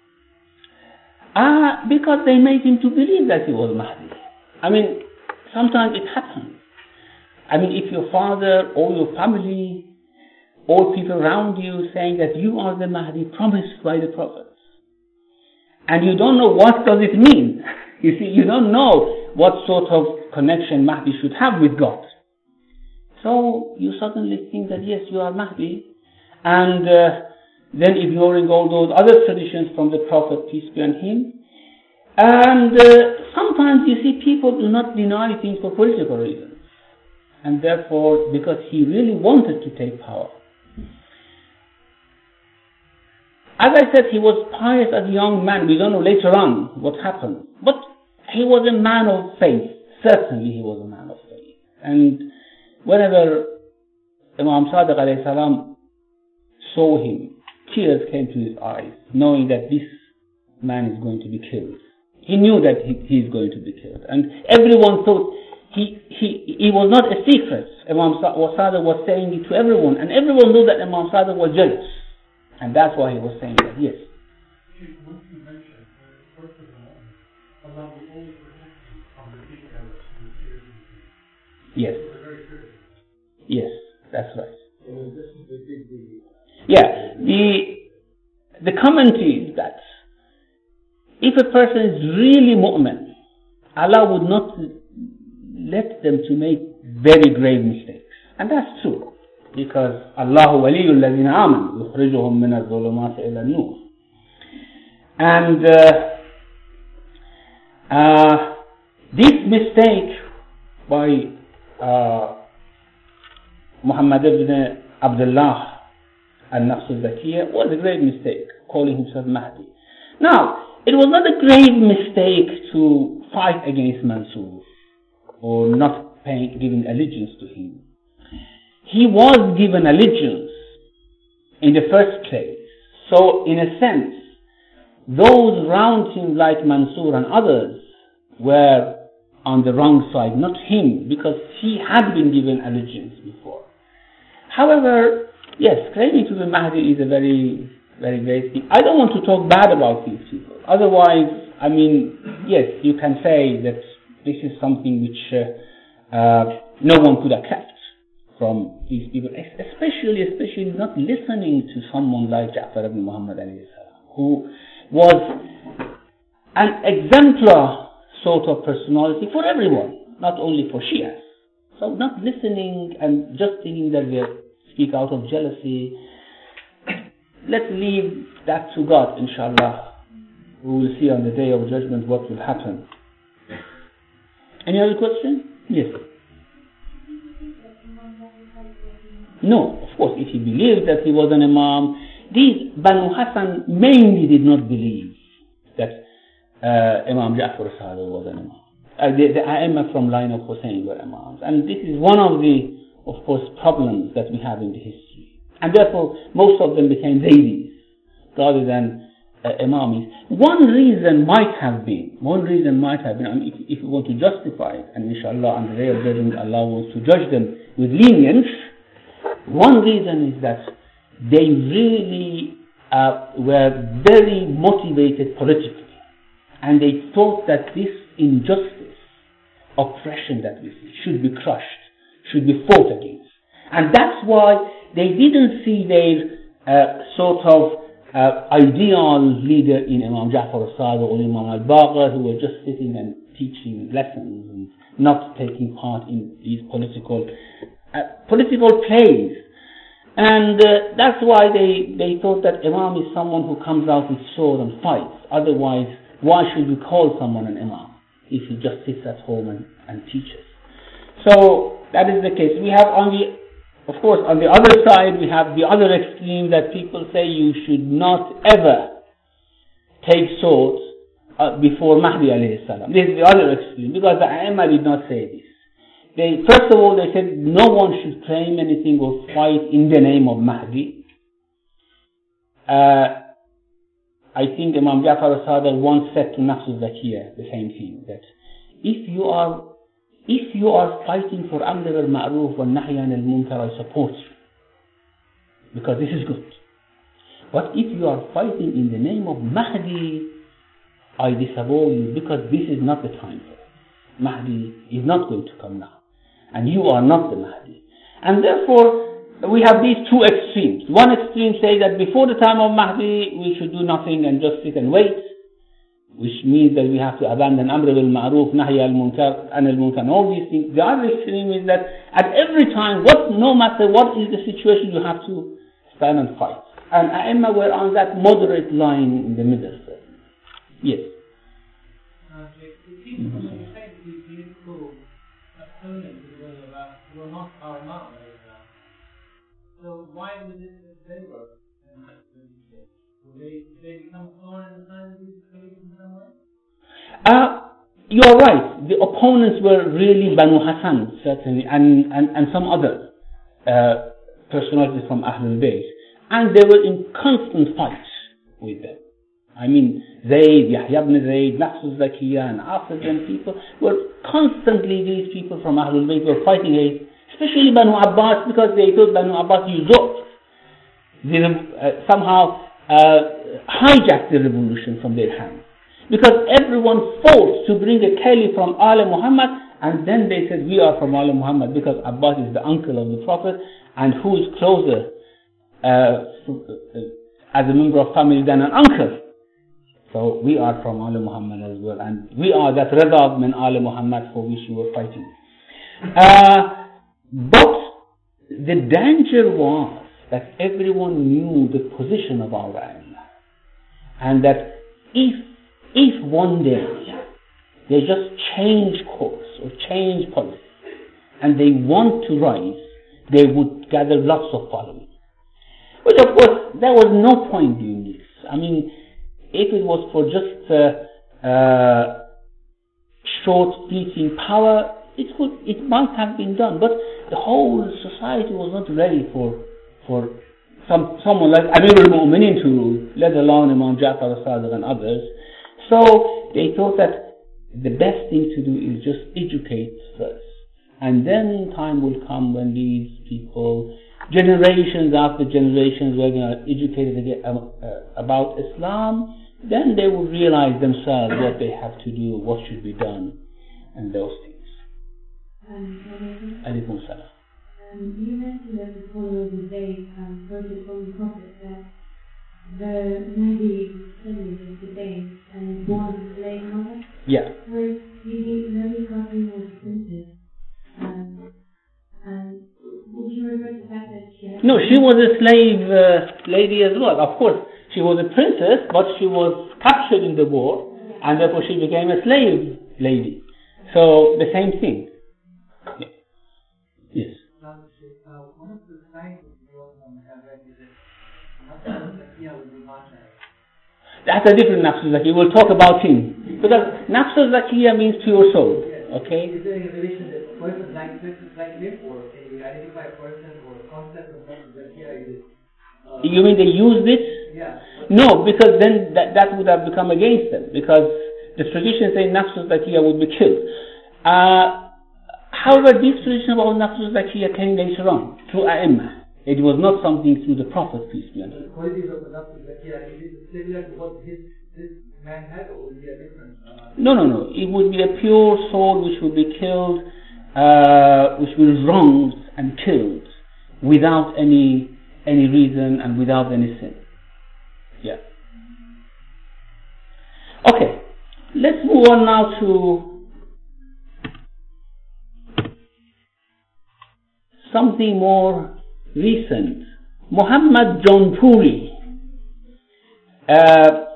Speaker 1: Ah, uh, because they made him to believe that he was Mahdi. I mean, sometimes it happens. I mean, if your father or your family or people around you saying that you are the Mahdi promised by the prophets, and you don't know what does it mean. You see, you don't know what sort of connection Mahdi should have with God. So you suddenly think that yes, you are Mahdi, and uh, then ignoring all those other traditions from the Prophet, peace be on him. And uh, sometimes you see people do not deny things for political reasons. And therefore, because he really wanted to take power. As I said, he was pious as a young man. We don't know later on what happened. But he was a man of faith. Certainly he was a man of faith. And whenever Imam Sadiq alayhi salam saw him, tears came to his eyes, knowing that this man is going to be killed. He knew that he, he is going to be killed. And everyone thought, he, he, he was not a secret. Imam Sadiq was saying it to everyone. And everyone knew that Imam Sadiq was jealous. And that's why he was saying that, yes.
Speaker 3: Once you mentioned, uh, first of all, Allah will always protect you from the details and the fears and the
Speaker 1: Yes.
Speaker 3: very critical.
Speaker 1: Yes, that's right.
Speaker 2: And this is the big deal.
Speaker 1: Yeah, the, the commentary is that if a person is really mu'min, Allah would not let them to make very grave mistakes. And that's true. Because Allahu waliyul ladhina amanu yukhrijuhum min adh-dhulumati ila an-nur. And uh, uh, this mistake by uh, Muhammad ibn Abdullah al-Nafs al-Zakiyya was a grave mistake, calling himself Mahdi. Now, it was not a grave mistake to fight against Mansur or not paying, giving allegiance to him. He was given allegiance in the first place. So, in a sense, those around him like Mansur and others were on the wrong side, not him, because he had been given allegiance before. However, yes, claiming to be Mahdi is a very, very great thing. I don't want to talk bad about these people. Otherwise, I mean, yes, you can say that this is something which uh, uh, no one could accept from these people, especially, especially not listening to someone like Ja'far ibn Muhammad alayhi salam, who was an exemplar sort of personality for everyone, not only for Shias. So not listening and just thinking that they speak out of jealousy. Let's leave that to God, inshallah. We will see on the day of judgment what will happen. Any other question? Yes. No, of course, if he believed that he was an Imam, these Banu Hassan mainly did not believe that uh, Imam Ja'far Sadiq was an Imam. Uh, the, the A'imma from line of Hussein were Imams. And this is one of the, of course, problems that we have in the history. And therefore, most of them became Zaydis rather than uh, Imamis. One reason might have been, one reason might have been, I mean, if, if you want to justify it, and inshallah on the day of judgment Allah wants to judge them with lenience, one reason is that they really uh, were very motivated politically. And they thought that this injustice, oppression that we see, should be crushed, should be fought against. And that's why they didn't see their uh, sort of uh, ideal leader in Imam Ja'far al-Sadiq or Imam al-Baqir, who were just sitting and teaching lessons and not taking part in these political uh, political plays. And uh, that's why they, they thought that Imam is someone who comes out with sword and fights. Otherwise, why should we call someone an Imam if he just sits at home and, and teaches? So that is the case. We have on the, of course, on the other side, we have the other extreme that people say you should not ever take swords uh, before Mahdi alayhi salam. This is the other extreme, because the A'imma did not say this. They, first of all, they said no one should claim anything or fight in the name of Mahdi. Uh, I think Imam Ja'far al-Sadiq once said to Nafs al-Zakiyya the same thing, that if you are if you are fighting for Amr al-Ma'ruf wa Nahy al-Munkar, I support you, because this is good. But if you are fighting in the name of Mahdi, I disavow you, because this is not the time for it. Mahdi is not going to come now, and you are not the Mahdi. And therefore, we have these two extremes. One extreme says that before the time of Mahdi, we should do nothing and just sit and wait, which means that we have to abandon Amr al-Ma'ruf, Nahy al-Munkar, and al-Munkar, and all these things. The other extreme is that at every time, what, no matter what is the situation, you have to stand and fight. And A'imma were on that moderate line in the middle. Yes.
Speaker 3: Uh, the people who say these beautiful opponents were not our Imam. So why was it that they were? Will they, they become thorn in the side of these creeds in some way?
Speaker 1: Uh, you're right. The opponents were really Banu Hassan, certainly, and, and, and some other uh, personalities from Ahlul Bayt. And they were in constant fights with them. I mean, Zayd, Yahya ibn Zayd, Nafs al-Zakiyya, and after them people were constantly, these people from Ahlul Bayt were fighting against, especially Banu Abbas, because they thought Banu Abbas usurped, they uh, somehow uh, hijacked the revolution from their hands. Because everyone fought to bring a caliph from Al Muhammad, and then they said, we are from Al Muhammad, because Abbas is the uncle of the Prophet, and who is closer uh, as a member of family than an uncle? So we are from Al Muhammad as well, and we are that Rada min Al Muhammad for which you were fighting. Uh, But the danger was that everyone knew the position of our A'imma, and that if if one day they just change course or change policy and they want to rise, they would gather lots of following. But of course, there was no point doing this. I mean, if it was for just uh, uh, short, fleeting power, it could, it might have been done. But the whole society was not ready for for some someone like Amir al-Mu'minin to rule, let alone Imam Ja'far al-Sadiq and others. So they thought that the best thing to do is just educate first, and then time will come when these people, generations after generations, were going to educate about Islam. Then they will realize themselves what they have to do, what should be done, and those things.
Speaker 4: Um,
Speaker 1: Alaykum salam.
Speaker 4: Um, you mentioned that the followers of Zayd um, quoted from the Prophet that the Mahdi is slave of the day and one slave mother.
Speaker 1: Yeah.
Speaker 4: So you very Catherine was a princess. Um, and would you refer to the fact that she had...
Speaker 1: No, she was a slave uh, lady as well. Of course, she was a princess, but she was captured in the war, and therefore she became a slave lady. So the same thing. Yeah. Yes.
Speaker 3: Uh, one of the signs of the world have read is that Nafs al-Zakiyya will be martyred.
Speaker 1: That's a different Nafs al-Zakiyya. We'll talk about him. Because Nafs al-Zakiyya means pure soul.
Speaker 3: Yes.
Speaker 1: Okay?
Speaker 2: Is there any relation that a person like person like him, or can you identify a person or a concept of Nafs al-Zakiyah? Is it, uh,
Speaker 1: You mean they used it?
Speaker 2: yeah.
Speaker 1: No, because then that, that would have become against them, because the tradition saying Nafs al-Zakiyah would be killed. Uh, however, this tradition about Nafs al-Zakiyah came later on, through A'imah. It was not something through the Prophet, peace be upon him.
Speaker 2: The qualities of the Nafs al-Zakiyah, is it similar to what his, this man had, or would it be a different? Uh,
Speaker 1: No, no, no. It would be a pure soul which would be killed, uh, which was wronged and killed without any any reason and without any sin. Yeah. Okay. Let's move on now to something more recent. Muhammad Jaunpuri, uh,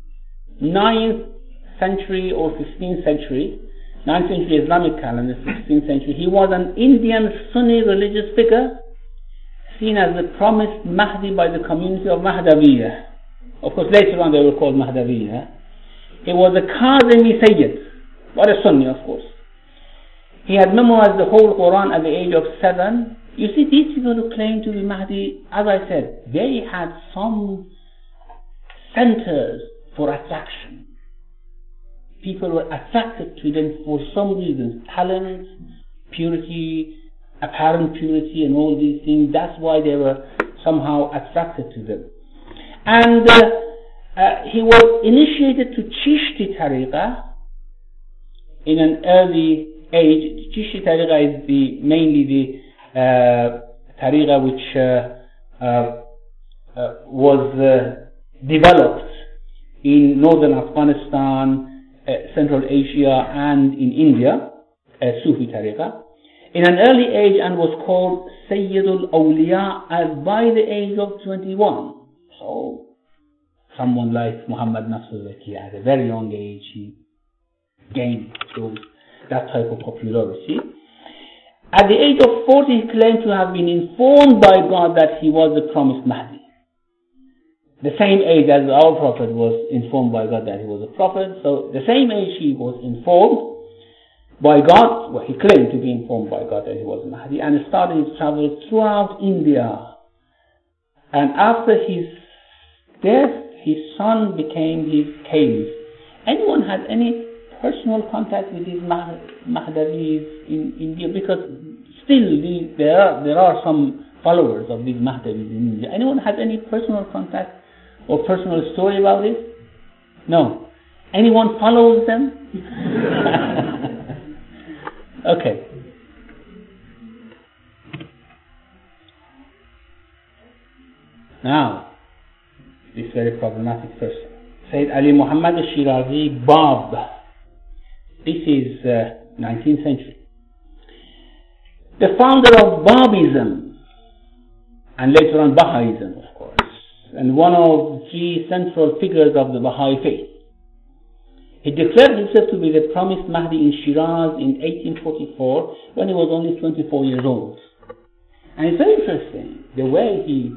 Speaker 1: ninth century or fifteenth century, ninth century Islamic calendar, sixteenth century. He was an Indian Sunni religious figure seen as the promised Mahdi by the community of Mahdaviya. Of course, later on they were called Mahdaviya. He was a Kazemi Sayyid, what a Sunni, of course. He had memorized the whole Quran at the age of seven. You see, these people who claim to be Mahdi, as I said, they had some centers for attraction. People were attracted to them for some reasons, talent, purity, apparent purity and all these things. That's why they were somehow attracted to them. And uh, uh, he was initiated to Chishti Tariqa in an early age. Chishti Tariqa is the, mainly the uh, Tariqa which uh, uh, uh, was uh, developed in northern Afghanistan, uh, Central Asia and in India, uh, Sufi Tariqa, in an early age, and was called Sayyidul Awliya as by the age of twenty-one. So, someone like Muhammad Nafs al-Zakiyah at a very young age, he gained those, that type of popularity. At the age of forty, he claimed to have been informed by God that he was the promised Mahdi. The same age as our Prophet was informed by God that he was a prophet. So the same age he was informed by God, well, he claimed to be informed by God that he was a Mahdi, and started his travel throughout India. And after his death, his son became his caliph. Anyone has any personal contact with these Mahdavis in India? Because still the, there are there are some followers of these Mahdavis in India. Anyone has any personal contact or personal story about it? No. Anyone follows them? Okay. Now, this very problematic person, Sayyid Ali Muhammad al-Shirazi Bab. This is uh, nineteenth century. The founder of Babism, and later on Baha'ism, of course, and one of the three central figures of the Baha'i faith. He declared himself to be the promised Mahdi in Shiraz in eighteen forty-four when he was only twenty-four years old. And it's very interesting the way he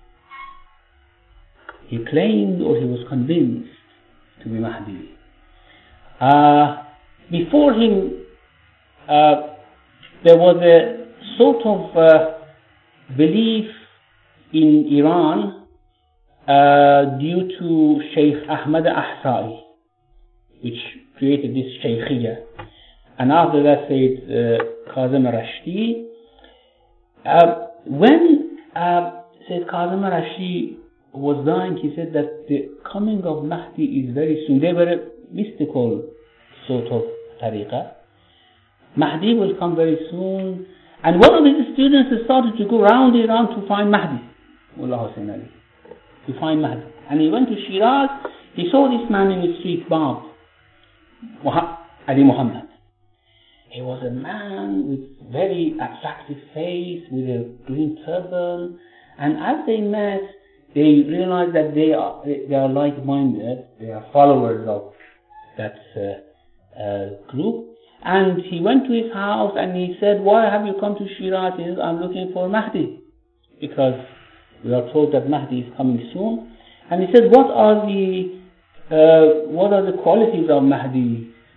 Speaker 1: he claimed, or he was convinced to be Mahdi. Uh, before him, uh, there was a sort of uh, belief in Iran uh, due to Sheikh Ahmad Ahsai, which created this Shaykhiyya. And after that, Sayyid uh, Kazim Rashdi. Uh, when uh, Sayyid Kazim Rashdi was dying, he said that the coming of Mahdi is very soon. They were a mystical sort of tariqah. Mahdi will come very soon. And one of his students started to go around Iran to find Mahdi. Mullah Hussain Ali. To find Mahdi. And he went to Shiraz. He saw this man in the street, Bab. Ali Muhammad. He was a man with very attractive face, with a green turban. And as they met, they realized that they are they are like-minded. They are followers of that uh, uh, group. And he went to his house and he said, "Why have you come to Shiraz?" He said, "I'm looking for Mahdi, because we are told that Mahdi is coming soon." And he said, "What are the uh, what are the qualities of Mahdi?"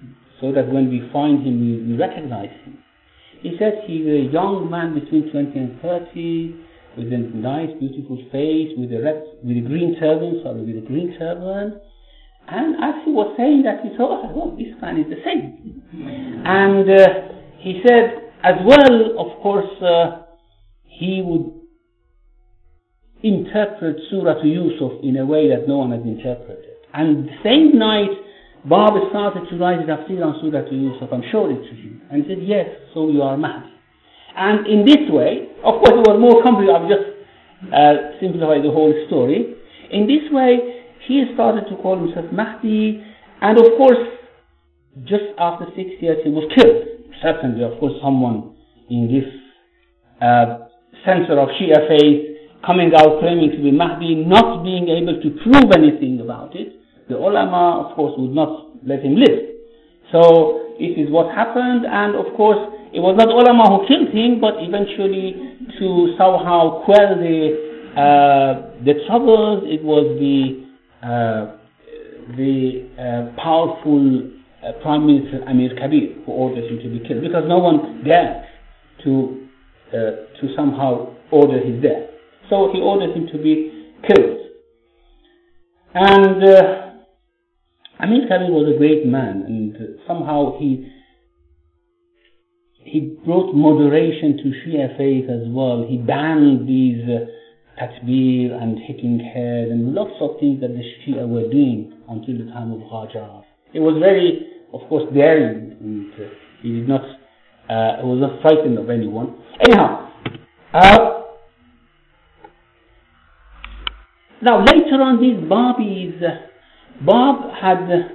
Speaker 1: so that when we find him, we, we recognize him. He said he's a young man between twenty and thirty, with a nice, beautiful face, with a red, with a green turban, sorry, with a green turban. And as he was saying that, he thought, oh, this man is the same. And uh, he said, as well, of course, uh, he would interpret Surah to Yusuf in a way that no one has interpreted. And the same night, Bob started to write a tafsir on Surah to Yusuf and showed it to him. And he said, yes, so you are Mahdi. And in this way, of course it was more complicated, I've just uh, simplified the whole story. In this way, he started to call himself Mahdi, and of course, just after six years he was killed. Certainly, of course, someone in this uh, center of Shia faith coming out claiming to be Mahdi, not being able to prove anything about it, the ulama, of course, would not let him live. So, this is what happened, and of course, it was not ulama who killed him, but eventually to somehow quell the uh, the troubles, it was the uh, the uh, powerful uh, Prime Minister Amir Kabir who ordered him to be killed, because no one dared to uh, to somehow order his death. So he ordered him to be killed. And uh, Amir Kabir was a great man, and somehow he he brought moderation to Shia faith as well. He banned these uh, takbir and hitting head and lots of things that the Shia were doing until the time of Qajar. It was very, of course, daring, and uh, he did not, uh, he was not frightened of anyone. Anyhow, uh, now later on, these Babis, uh, Bab had uh,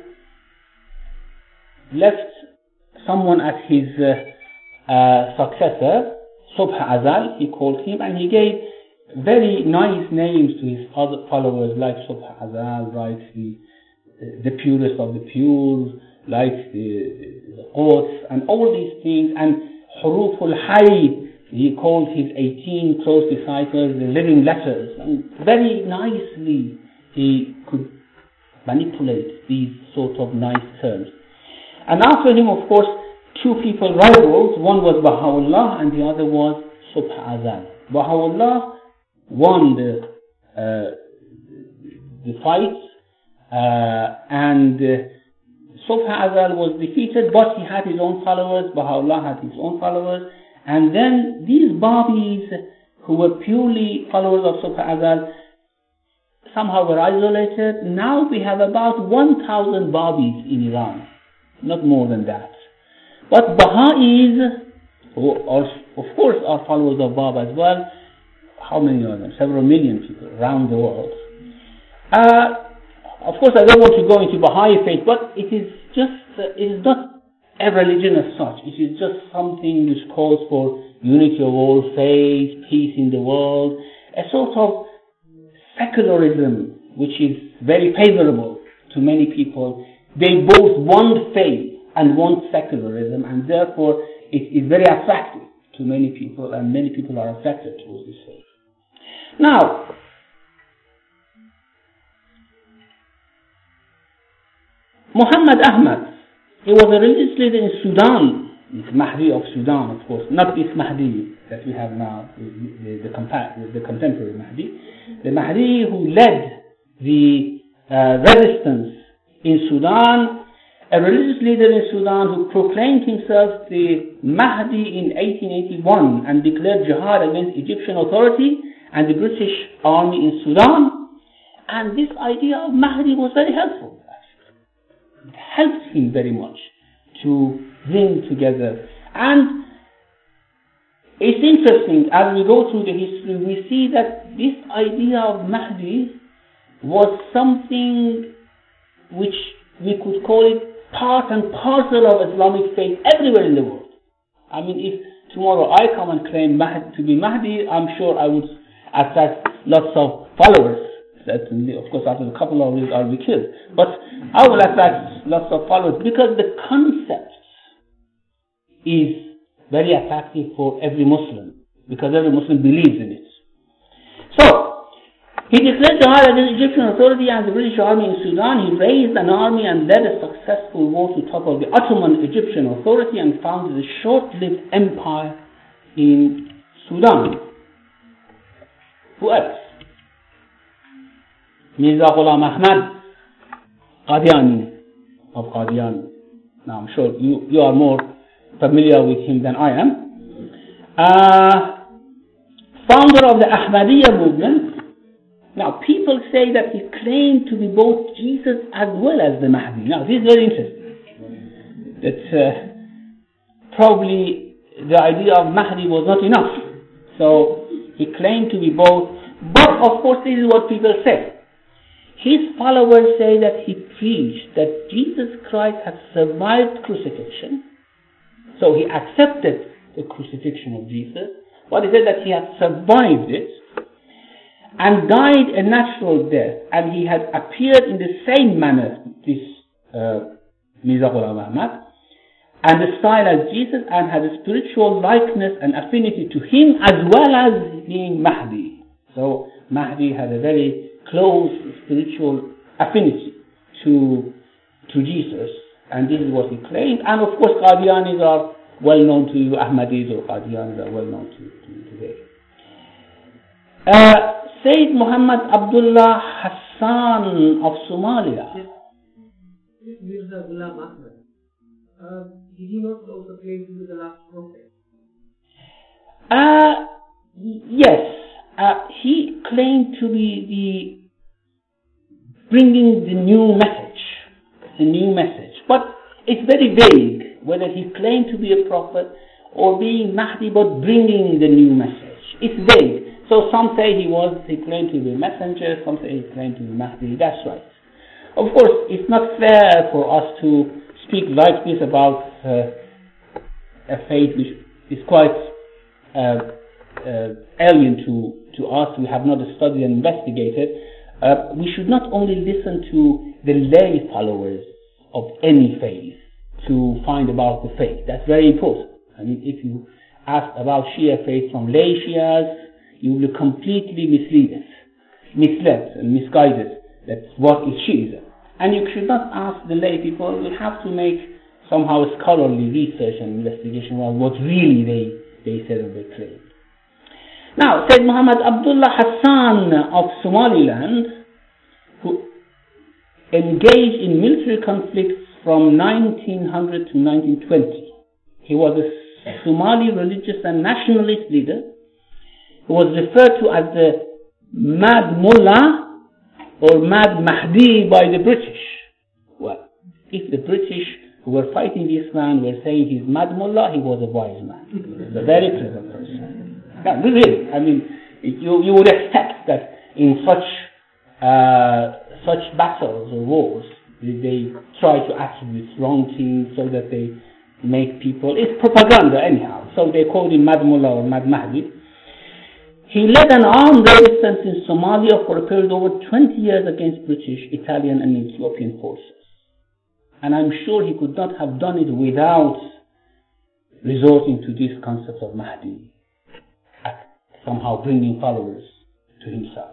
Speaker 1: left someone as his uh, uh, successor, Subh Azal, he called him, and he gave very nice names to his followers, like Subh Azal, like the, the purest of the pure, like the, the Quds, and all these things, and Huruf al-Hayy, he called his eighteen close disciples the living letters, and very nicely he could manipulate these sort of nice terms. And after him, of course, two people rivals. One was Baha'u'llah and the other was Subh Azal. Baha'u'llah won the uh, the fight, uh, and uh, Subh Azal was defeated, but he had his own followers. Baha'u'llah had his own followers, and then these Babis, who were purely followers of Subh Azal, somehow were isolated. Now we have about one thousand Babis in Iran, not more than that. But Baha'is, who are, of course, are followers of Bab as well, how many of them? Several million people around the world. Uh, of course, I don't want to go into Baha'i faith, but it is just, uh, it is not a religion as such. It is just something which calls for unity of all faiths, peace in the world, a sort of secularism which is very favorable to many people. They both want faith and want secularism, and therefore it is very attractive to many people, and many people are attracted towards this faith. Now, Muhammad Ahmad, he was a religious leader in Sudan, this Mahdi of Sudan, of course, not this Mahdi that we have now, the, the, the, compa- the contemporary Mahdi. The Mahdi who led the uh, resistance in Sudan, a religious leader in Sudan who proclaimed himself the Mahdi in eighteen eighty-one and declared jihad against Egyptian authority and the British army in Sudan. And this idea of Mahdi was very helpful. It helped him very much to bring together. And it's interesting, as we go through the history, we see that this idea of Mahdi was something which we could call it part and parcel of Islamic faith everywhere in the world. I mean, if tomorrow I come and claim Mahdi, to be Mahdi, I'm sure I would attract lots of followers. Certainly, of course, after a couple of years I'll be killed. But I will attract lots of followers because the concept is very attractive for every Muslim, because every Muslim believes in it. So, He declared jihad against Egyptian authority and the British army in Sudan. He raised an army and led a successful war to topple the Ottoman Egyptian authority and founded a short-lived empire in Sudan. Who else? Mirza Ghulam Ahmad Qadiani of Qadian. Now I'm sure you, you are more familiar with him than I am. Uh, founder of the Ahmadiyya movement. Now people say that he claimed to be both Jesus as well as the Mahdi. Now this is very interesting. That uh, probably the idea of Mahdi was not enough. So he claimed to be both. But of course this is what people say. His followers say that he preached that Jesus Christ had survived crucifixion. So he accepted the crucifixion of Jesus. But he said that he had survived it and died a natural death. And he had appeared in the same manner, this uh, Mirza Ghulam Ahmad, and the style as Jesus, and had a spiritual likeness and affinity to him as well as being Mahdi. So Mahdi had a very close spiritual affinity to to Jesus, and this is what he claimed. And of course Qadianis are well known to you, Ahmadis or Qadianis are well known to, to you today. Uh, Sayyid Muhammad Abdullah Hassan of Somalia.
Speaker 2: This Mirza Ghulam Ahmad, uh, did he not also claim to be the last prophet?
Speaker 1: Uh, yes. Uh, he claimed to be the bringing the new message, the new message. But it's very vague whether he claimed to be a prophet or being Mahdi, but bringing the new message. It's vague. So some say he was, he claimed to be a messenger. Some say he claimed to be Mahdi. That's right. Of course, it's not fair for us to speak like this about uh, a faith which is quite uh, uh, alien to to us. We have not studied and investigated. Uh, we should not only listen to the lay followers of any faith to find about the faith. That's very important. I mean, if you ask about Shia faith from lay Shias, you will be completely misled, misled and misguided. That's what is Shiism. And you should not ask the lay people. You have to make somehow scholarly research and investigation about what really they, they said or they claimed. Now, Sayyid Muhammad Abdullah Hassan of Somaliland, who engaged in military conflicts from nineteen hundred to nineteen twenty. He was a Somali religious and nationalist leader who was referred to as the Mad Mullah or Mad Mahdi by the British. Well, if the British who were fighting this man were saying he's Mad Mullah, he was a wise man. He was a very clever person. Yeah, really, I mean, you you would expect that in such uh, such battles or wars, they try to attribute wrong things so that they make people. It's propaganda anyhow. So they called him Mad Mullah or Mad Mahdi. He led an armed resistance in Somalia for a period of over twenty years against British, Italian, and Ethiopian forces. And I'm sure he could not have done it without resorting to this concept of Mahdi, somehow bringing followers to himself.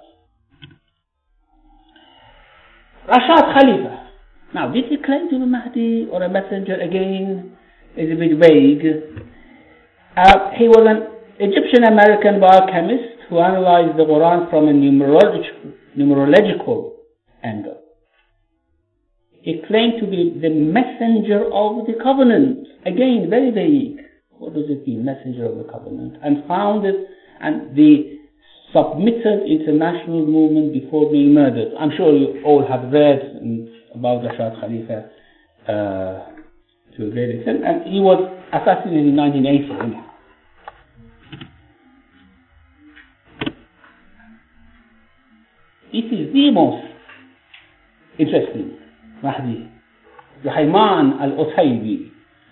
Speaker 1: Rashad Khalifa. Now, did he claim to be Mahdi or a messenger? Again, is a bit vague. Uh, he was an Egyptian-American biochemist who analyzed the Quran from a numerological, numerological angle. He claimed to be the messenger of the covenant. Again, very vague. What does it mean, messenger of the covenant? And founded and the submitted international movement before being murdered. I'm sure you all have read about Rashad Khalifa uh, to a great extent. And he was assassinated in nineteen eighty. This is the most interesting Mahdi, Juhayman al-Utaybi.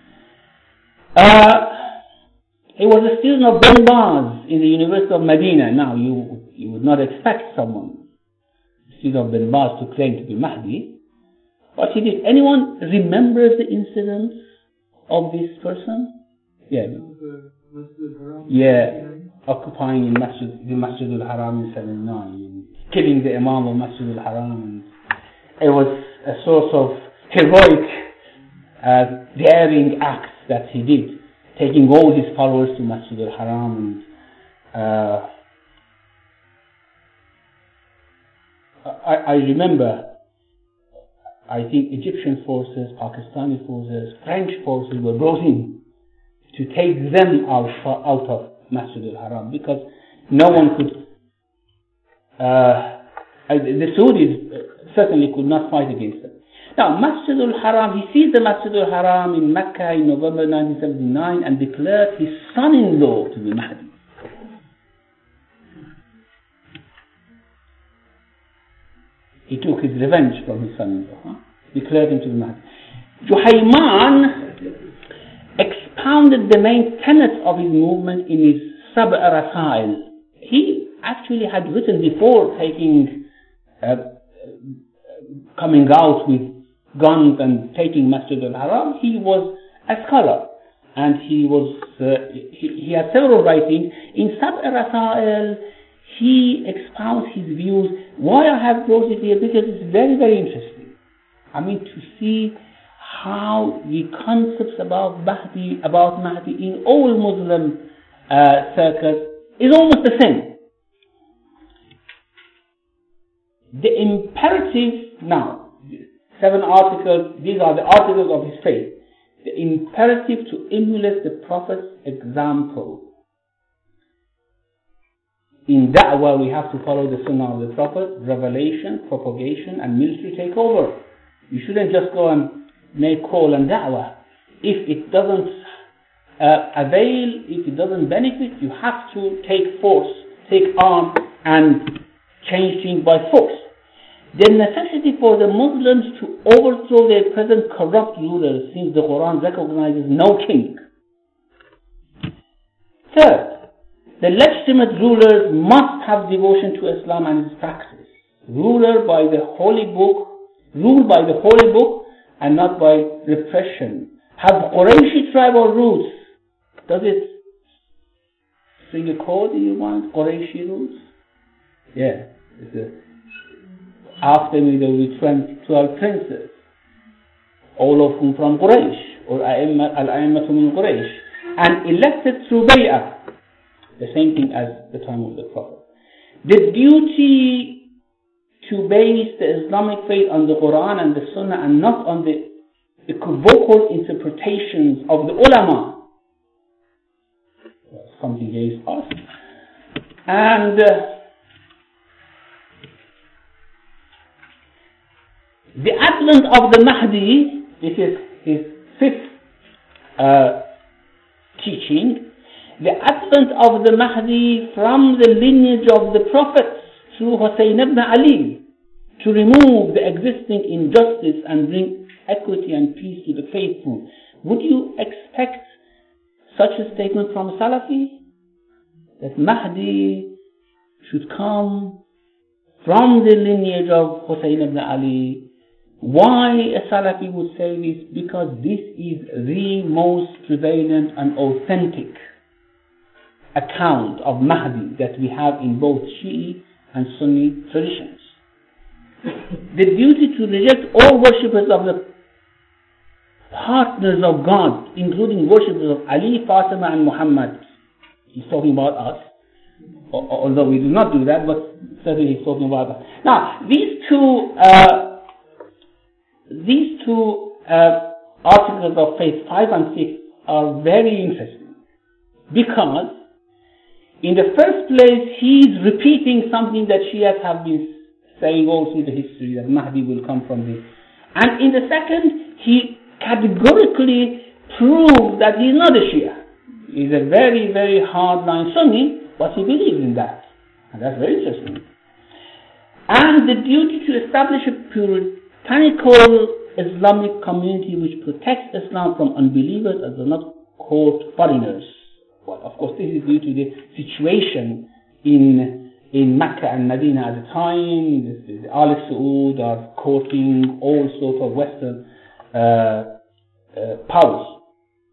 Speaker 1: Uh, he was a student of Ben Baz in the University of Medina. Now, you you would not expect someone, a student of Ben Baz, to claim to be Mahdi, but he did. Anyone remembers the incidents of this person? Yeah. Yeah, occupying in Masjid, the Masjid al-Haram in seventy-nine, in killing the Imam of Masjid al-Haram. It was a sort of heroic, uh, daring act that he did, taking all his followers to Masjid al-Haram. And, uh, I, I remember, I think Egyptian forces, Pakistani forces, French forces were brought in to take them out, out of Masjid al-Haram, because no one could, uh, the Saudis certainly could not fight against them. Now, Masjid al-Haram, he seized the Masjid al-Haram in Mecca in November nineteen seventy-nine and declared his son-in-law to be Mahdi. He took his revenge from his son-in-law, huh? Declared him to be Mahdi. Juhayman expounded the main tenets of his movement in his Sab'a Rasail. He actually had written before taking, uh, coming out with guns and taking Masjid al-Haram. He was a scholar, and he was uh, he, he had several writings. In Sab'a Rasail, he expounds his views. Why I have brought it here? Because it's very, very interesting. I mean, to see how the concepts about Mahdi, about Mahdi in all Muslim uh, circles is almost the same. The imperative, now, seven articles, these are the articles of his faith. The imperative to emulate the Prophet's example. In da'wah, we have to follow the sunnah of the Prophet, revelation, propagation, and military takeover. You shouldn't just go and make call and da'wah. If it doesn't uh, avail, if it doesn't benefit, you have to take force, take arm, and change things by force. The necessity for the Muslims to overthrow their present corrupt rulers, since the Quran recognizes no king. Third, the legitimate rulers must have devotion to Islam and its practice. Ruler by the holy book, rule by the holy book and not by repression. Have Qurayshi tribal roots. Does it sing a chord in your mind? Qurayshi roots? Yeah. It's a, after me there will be twelve princes, all of whom from Quraysh, or al-a'immatu min Quraysh, and elected through bay'ah. The same thing as the time of the Prophet. The duty to base the Islamic faith on the Quran and the Sunnah and not on the equivocal interpretations of the ulama. Something against us. And uh, the advent of the Mahdi, this is his fifth uh, teaching. The advent of the Mahdi from the lineage of the prophets through Hussein ibn Ali to remove the existing injustice and bring equity and peace to the faithful. Would you expect such a statement from a Salafi? That Mahdi should come from the lineage of Hussein ibn Ali. Why a Salafi would say this? Because this is the most prevalent and authentic account of Mahdi that we have in both Shi'i and Sunni traditions. The duty to reject all worshippers of the partners of God, including worshippers of Ali, Fatima and Muhammad. He's talking about us, although we do not do that, but certainly he's talking about us. Now, these two uh, these two uh, articles of faith, five and six, are very interesting because in the first place, he's repeating something that Shias have been saying all through the history, that Mahdi will come from this. And in the second, he categorically proves that he's not a Shia. He's a very, very hardline Sunni, but he believes in that. And that's very interesting. And the duty to establish a puritanical Islamic community which protects Islam from unbelievers and does not court foreigners. Well, of course, this is due to the situation in in Mecca and Medina at the time. The Al Saud are courting all sorts of Western uh, uh, powers.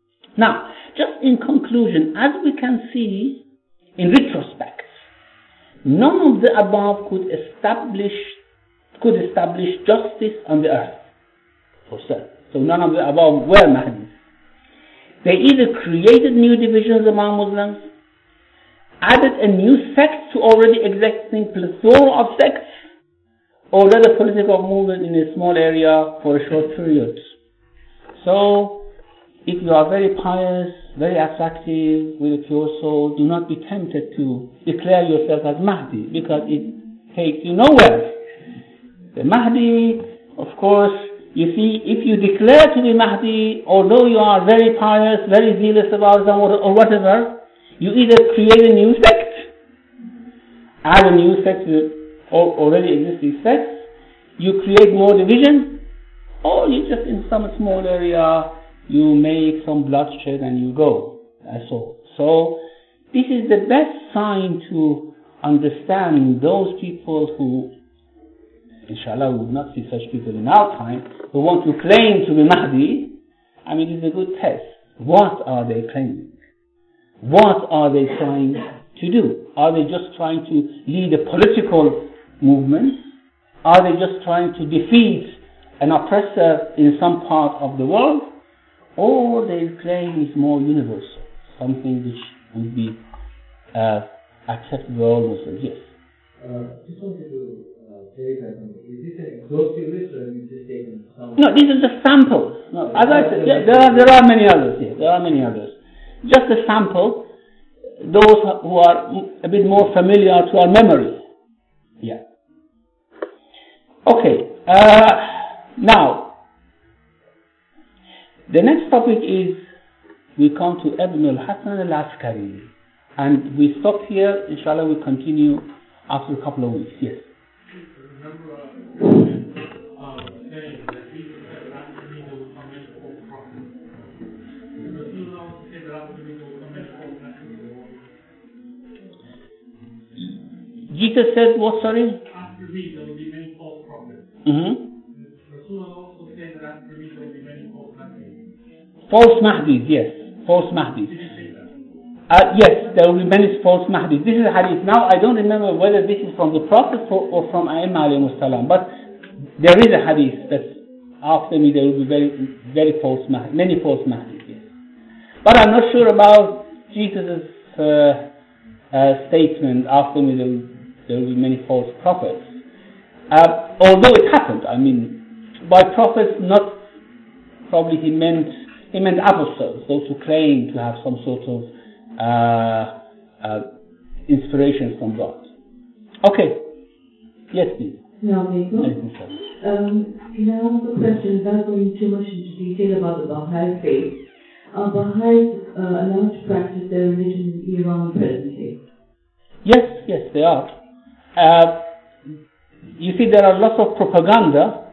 Speaker 1: Now, just in conclusion, as we can see in retrospect, none of the above could establish could establish justice on the earth. For certain. So none of the above were Mahdis. They either created new divisions among Muslims, added a new sect to already existing plethora of sects, or led a political movement in a small area for a short period. So, if you are very pious, very attractive, with a pure soul, do not be tempted to declare yourself as Mahdi, because it takes you nowhere. The Mahdi, of course, you see, if you declare to be Mahdi, although you are very pious, very zealous about Islam or, or whatever, you either create a new sect, add a new sect to already existing sects, you create more division, or you just in some small area, you make some bloodshed and you go. That's all. So, this is the best sign to understand those people who, inshallah, we would not see such people in our time, who want to claim to be Mahdi. I mean, it's a good test. What are they claiming? What are they trying to do? Are they just trying to lead a political movement? Are they just trying to defeat an oppressor in some part of the world? Or their claim is more universal, something which would be uh, acceptable almost as yes.
Speaker 2: Uh, just wanted to uh, clarify something. Is this an exhaustive list, or have you just taken some?
Speaker 1: No, this is a sample. No, as I said, yeah, there are there are many others here. There are many others. Just a sample. Those who are a bit more familiar to our memory. Yeah. Okay. Uh, now, the next topic is we come to Ibn al-Hasan al-Askari, and we stop here. Inshallah, we continue after a couple of weeks. Yes.
Speaker 3: Remember, uh, uh, saying that Jesus said that after me there will come many false prophets. But you also say that after me there will come many false messengers.
Speaker 1: Jesus said what, sorry?
Speaker 3: After me there will be many false prophets.
Speaker 1: Mm-hmm.
Speaker 3: Rasulullah also said that after me there will be many false messengers.
Speaker 1: False Mahdis, yes. False Mahdis.
Speaker 3: Did you say that?
Speaker 1: Uh, yes, there will be many false Mahdis. This is a hadith. Now, I don't remember whether this is from the Prophet or, or from Aimma alayhi salam, but there is a hadith that after me there will be very, very false Mahdis, many false Mahdis, yes. But I'm not sure about Jesus' uh, uh, statement, after me there will, there will be many false prophets. Uh, although it happened, I mean, by prophets, not probably he meant he meant apostles, those who claim to have some sort of uh, uh, inspiration from God. Okay. Yes, please.
Speaker 5: Now, um, you know, the question, without going too much into detail about the Baha'i faith, are Baha'is uh, allowed to practice their religion in Iran presently?
Speaker 1: Yes, yes, they are. Uh, you see, there are lots of propaganda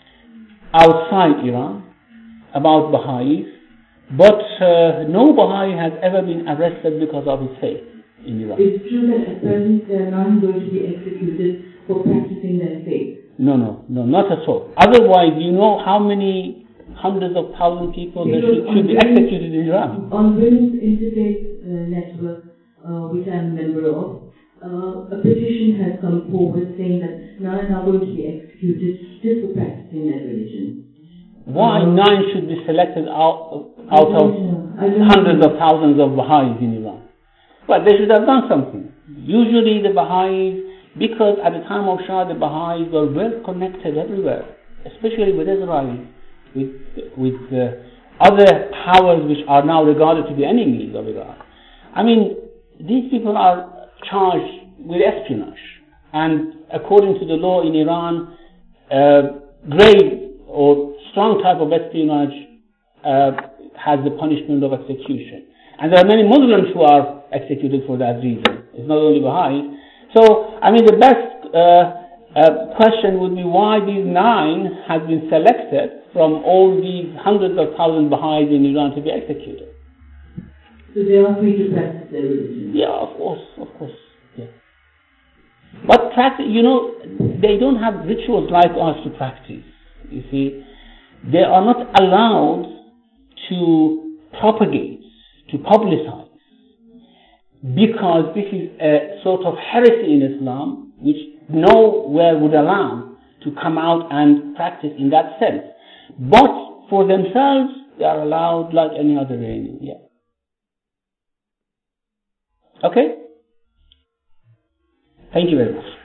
Speaker 1: outside Iran about Baha'is, but uh, no Baha'i has ever been arrested because of his faith in Iran.
Speaker 5: It's true that at present they are not going to be executed for practicing their faith.
Speaker 1: No, no, no, not at all. Otherwise, you know how many hundreds of thousands of people that should, should be executed in Iran.
Speaker 5: On Women's Interfaith uh, Network, uh, which I'm a member of, uh, a petition has come forward saying that nine are going to be executed just for practicing their religion.
Speaker 1: Why um, nine should be selected out, out of hundreds of thousands of Baha'is in Iran? Well, they should have done something. Usually the Baha'is, because at the time of Shah, the Baha'is were well connected everywhere, especially with Israel, with, with uh, other powers which are now regarded to be enemies of Iran. I mean, these people are charged with espionage, and according to the law in Iran, uh, grave or strong type of espionage uh, has the punishment of execution. And there are many Muslims who are executed for that reason. It's not only Baha'is. So, I mean, the best uh, uh, question would be why these nine have been selected from all these hundreds of thousands of Baha'is in Iran to be executed.
Speaker 5: So they are free to practice their religion?
Speaker 1: Yeah, of course, of course. Yeah. But practice, you know, they don't have rituals like us to practice. You see, they are not allowed to propagate, to publicize because this is a sort of heresy in Islam, which nowhere would allow to come out and practice in that sense. But for themselves, they are allowed like any other religion. Yeah. Okay? Thank you very much.